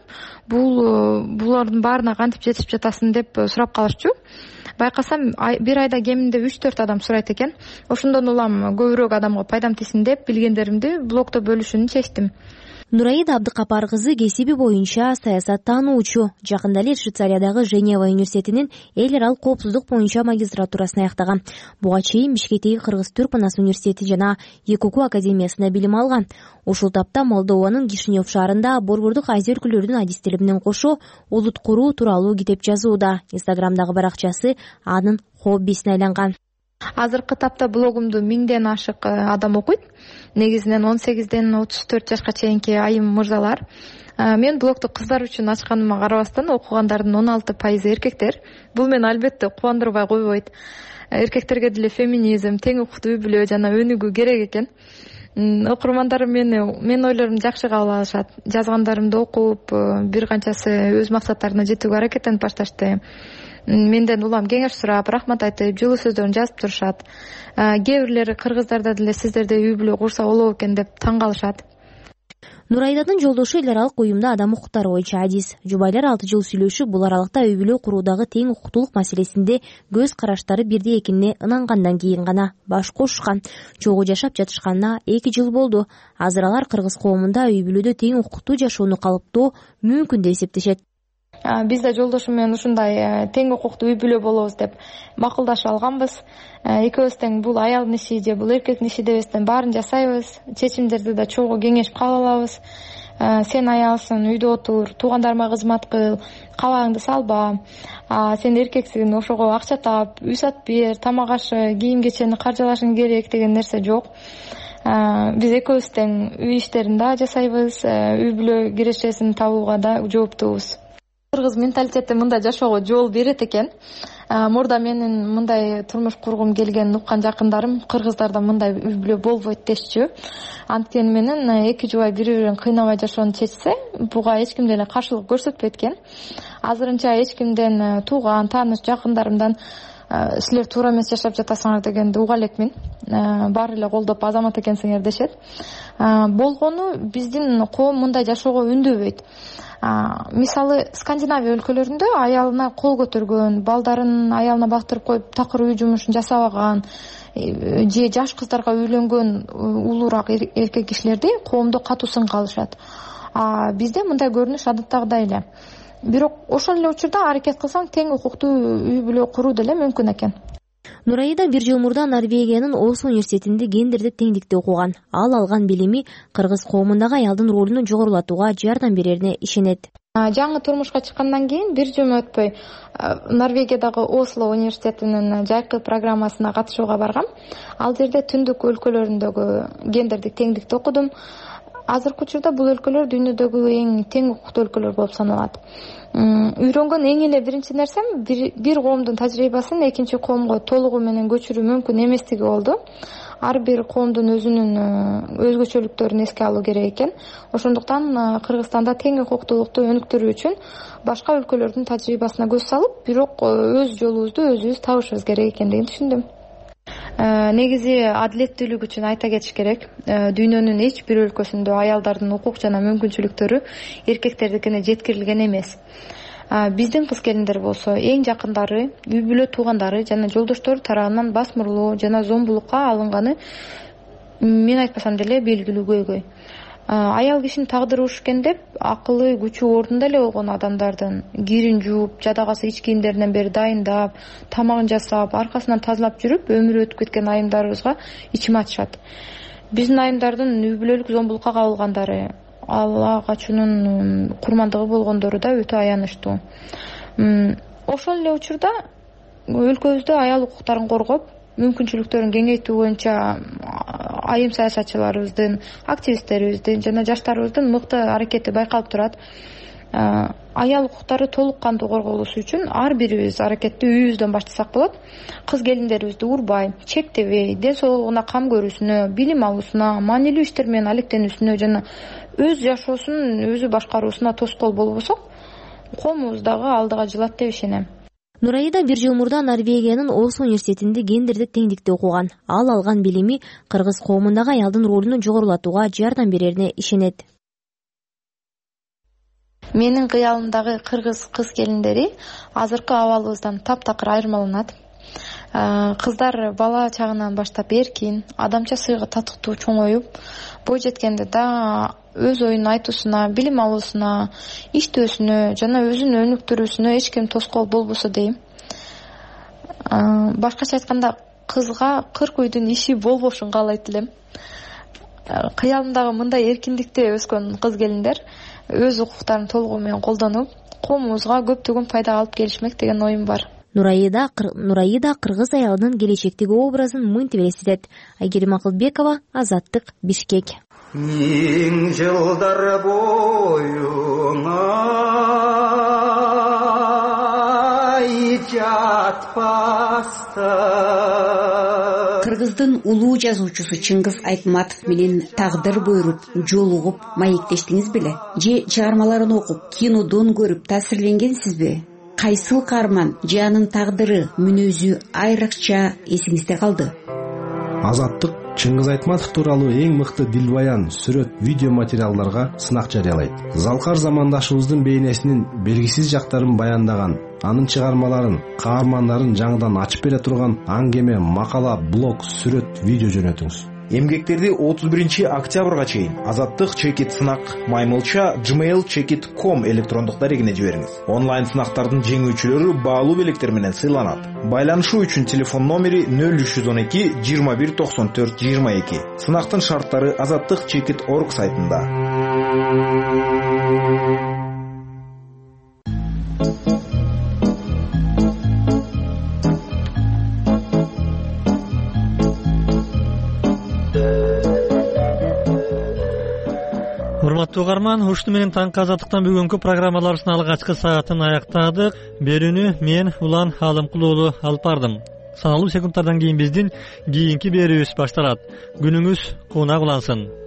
бул булардын баарына кантип жетип жатасың деп сурап калышчу. Байкасам, бир айда кеминде үч төрт адам сурайт экен. Ошондон улам көбүрөөк адамга пайдам тесин деп билгендеримди блогдо бөлүшүүнү чечтим. Нураида Абдыкапар кызы кесиби боюнча саясаттануучу. Жакында эле Швейцариядагы Женева университетинин эл аралык коопсуздук боюнча магистратурасын аяктаган. Буга чейин Бишкектеги Кыргыз-Түрк Манас университети жана Екуку академиясында билим алган. Ушул тапта Молдованын Кишинев шаарында борбордук Азия өлкөлөрүнүн адистери менен кошо улут куруу тууралуу китеп жазууда. Инстаграмдагы баракчасы анын хоббисине айланган. Азыркы тапта блогумду миңден ашык адам окуйт. Негизинен он сегизден отуз төрт жашка чейинки айым мырзалар. Мен блогду кыздар үчүн ачканыма карабастан окугандардын он алты пайызы эркектер. Бул мени албетте кубандырбай койбойт. Эркектерге деле феминизм, тең укуктуу үй бүлө жана өнүгүү керек экен. Окурмандарым мени менин ойлорумду жакшы кабыл алышат. Жазгандарымды окуп, бир канчасы өз максаттарына жетүүгө аракеттенип башташты. менден улам кеңеш сурап, рахмат айтып, жылуу сөздөрүн жазып турушат. Кээ бирлери кыргыздарда деле сиздерде үй бүлө курса болобу экен деп таң калышат. Нурайдадын жолдошу эл аралык уюмда адам укуктары боюнча адис. Жубайлар алты жыл сүйлөшүп, бул аралыкта үй бүлө куруудагы тең укуктуулук маселесинде көз караштары бирдей экенине ынангандан кийин гана баш кошушкан. Чогуу жашап жатышканына эки жыл болду. Азыр алар кыргыз коомунда үй бүлөдө тең укуктуу жашоону калыптоо мүмкүн деп эсептешет. Биз да жолдошум менен ушундай тең укуктуу үй бүлө болобуз деп макулдашып алганбыз. Экөөбүз тең бул аялдын иши же бул эркектин иши дебестен баарын жасайбыз. Чечимдерди да чогуу кеңешип кабыл алабыз. Сен аялсың, үйдө отур, туугандарыма кызмат кыл, кабагыңды салба. Сен эркексиң, ошого акча тап, үй сат бер, тамак ашы, кийим кечени каржылашың керек деген нерсе жок. Биз экөөбүз тең үй иштерин да жасайбыз, үй бүлө кирешесин табууга да жооптубуз. Кыргыз менталитети мындай жашоого жол берет экен. Мурда менин мындай турмуш кургум келген уккан жакындарым кыргыздарда мындай үй бүлө болбойт дешчү. Анткени менен эки жубай бири-бирин кыйнабай жашоону чечсе, буга эч ким деле каршылык көрсөтпөйт экен. Азырынча эч кимден, тууган, тааныш, жакындарымдан силер туура эмес жашап жатасыңар дегенди уга элекмин. Баары эле колдоп азамат экенсиңер дешет. Болгону биздин коом мындай жашоого үндөбөйт. Мисалы Скандинавия өлкөлөрүндө аялына кол көтөргөн, балдарын аялына бактырып коюп такыр үй жумушун жасабаган же жаш кыздарга үйлөнгөн улуураак эркек кишилерди коомдо катуу сынга алышат. Бизде мындай көрүнүш адаттагыдай эле. Бирок ошол эле учурда аракет кылсаң тең укуктуу үй бүлө куруу деле мүмкүн экен. Нурайда бир жыл мурда Норвегиянын Осло университетинде гендердик теңдикти окуган. Ал алган билими кыргыз коомундагы аялдын ролун жогорулатууга жардам берерине ишенет. Жаңы турмушка чыккандан кийин бир жыл өтпөй Норвегиядагы Осло университетинин жайкы программасына катышууга баргам. Ал жерде түндүк өлкөлөрүндөгү гендердик теңдикти окудум. Азыркы учурда бул өлкөлөр дүйнөдөгү эң тең укуктуу өлкөлөр болуп саналат. Үйрөнгөн эң эле биринчи нерсем бир коомдун тажрыйбасын экинчи коомго толугу менен көчүрүү мүмкүн эместиги болду. Ар бир коомдун өзүнүн өзгөчөлүктөрүн эске алуу керек экен. Ошондуктан Кыргызстанда тең укуктуулукту өнүктүрүү үчүн башка өлкөлөрдүн тажрыйбасына көз салып, бирок өз жолубузду өзүбүз табышыбыз керек экендигин түшүндүм. Негизи адилеттүүлүк үчүн айта кетиш керек. Дүйнөнүн эч бир өлкөсүндө аялдардын укук жана мүмкүнчүлүктөрү эркектердикине жеткирилген эмес. Биздин кыз келиндер болсо эң жакындары, үй бүлө туугандары жана жолдоштору тарабынан басмырлоо жана зомбулукка алынганы мен айтпасам деле белгилүү көйгөй. Аял кишинин тагдыры ушкен деп акылы, күчү ордунда эле болгон адамдардын кирин жууп, жадагасы ич кийимдеринен бери дайындап, тамагын жасап, аркасынан тазалап жүрүп өмүрү өтүп кеткен айымдарыбызга ичим ачышат. Биздин айымдардын үй бүлөлүк зомбулукка кабылгандары, Алла качуунун курмандыгы болгондору да өтө аянычтуу. Ошол эле учурда өлкөбүздө аял укуктарын коргоп, мүмкүнчүлүктөрүн кеңейтүү боюнча айым саясатчыларыбыздын, активисттерибиздин жана жаштарыбыздын мыкты аракети байкалып турат. Аял укуктары толук кандуу корголушу үчүн ар бирибиз аракетти үйүбүздөн баштасак болот. Кыз келиндерибизди урбай, чектебей, ден соолугуна кам көрүүсүнө, билим алуусуна, маанилүү иштер менен алектенүүсүнө жана өз жашоосун өзү башкаруусуна тоскоол болбосок, коомубуз дагы алдыга жылат деп ишенем. Нурайда бир жыл мурда Норвегиянын Осло университетинде гендердик теңдикти окуган. Ал алган билими кыргыз коомундагы аялдын ролун жогорулатууга жардам берерине ишенет. Менин кыялымдагы кыргыз кыз келиндери азыркы абалыбыздан таптакыр айырмаланат. Кыздар бала чагынан баштап эркин, адамча сыйга татыктуу чоңоюп, бой жеткенде да өз оюн айтуусуна, билим алуусуна, иштөөсүнө жана өзүн өнүктүрүүсүнө эч ким тоскоол болбосо дейм. Башкача айтканда, кызга кырк үйдүн иши болбошун каалайт элем. Кыялымдагы мындай эркиндикте өскөн кыз келиндер өз укуктарын толугу менен колдонуп, коомубузга көптөгөн пайда алып келишмек деген оюм бар. Нурайда Нурайда кыргыз аялынын келечектеги образын мынтип элестетет. Айгерим Акылбекова, Азаттык, Бишкек. Миң жылдар боюна жатпаста. Кыргыздын улуу жазуучусу Чыңгыз Айтматов менен тагдыр буйруп, жолугуп, маектештиңиз беле? Же чыгармаларын окуп, кинодон көрүп таасирленгенсизби? кайсыл каарман же анын тагдыры, мүнөзү айрыкча эсиңизде калды? Азаттык Чыңгыз Айтматов тууралуу эң мыкты дилбаян, сүрөт, видео материалдарга сынак жарыялайт. Залкар замандашыбыздын бейнесинин белгисиз жактарын баяндаган, анын чыгармаларын, каармандарын жаңыдан ачып бере турган аңгеме, макала, блог, сүрөт, видео жөнөтүңүз. Эмгектерди отуз биринчи октябрга чейин Азаттык чекит сынак маймылча gmail chekit точка com электрондук дарегине жибериңиз. Онлайн сынактардын жеңүүчүлөрү баалуу белектер менен сыйланат. Байланышуу үчүн телефон номери нөл үч жүз он эки жыйырма бир токсон төрт жыйырма эки. Сынактын шарттары азаттык чекит точка орг сайтында. Урматтуу угарман, ушуну менен таңкы азаттыктан бүгүнкү программаларыбыздын алгачкы саатын аяктадык. Берүүнү мен Улан Алымкул уулу алып бардым. Саналуу секундтардан кийин биздин кийинки берүүбүз башталат. Күнүңүз кунак улансын.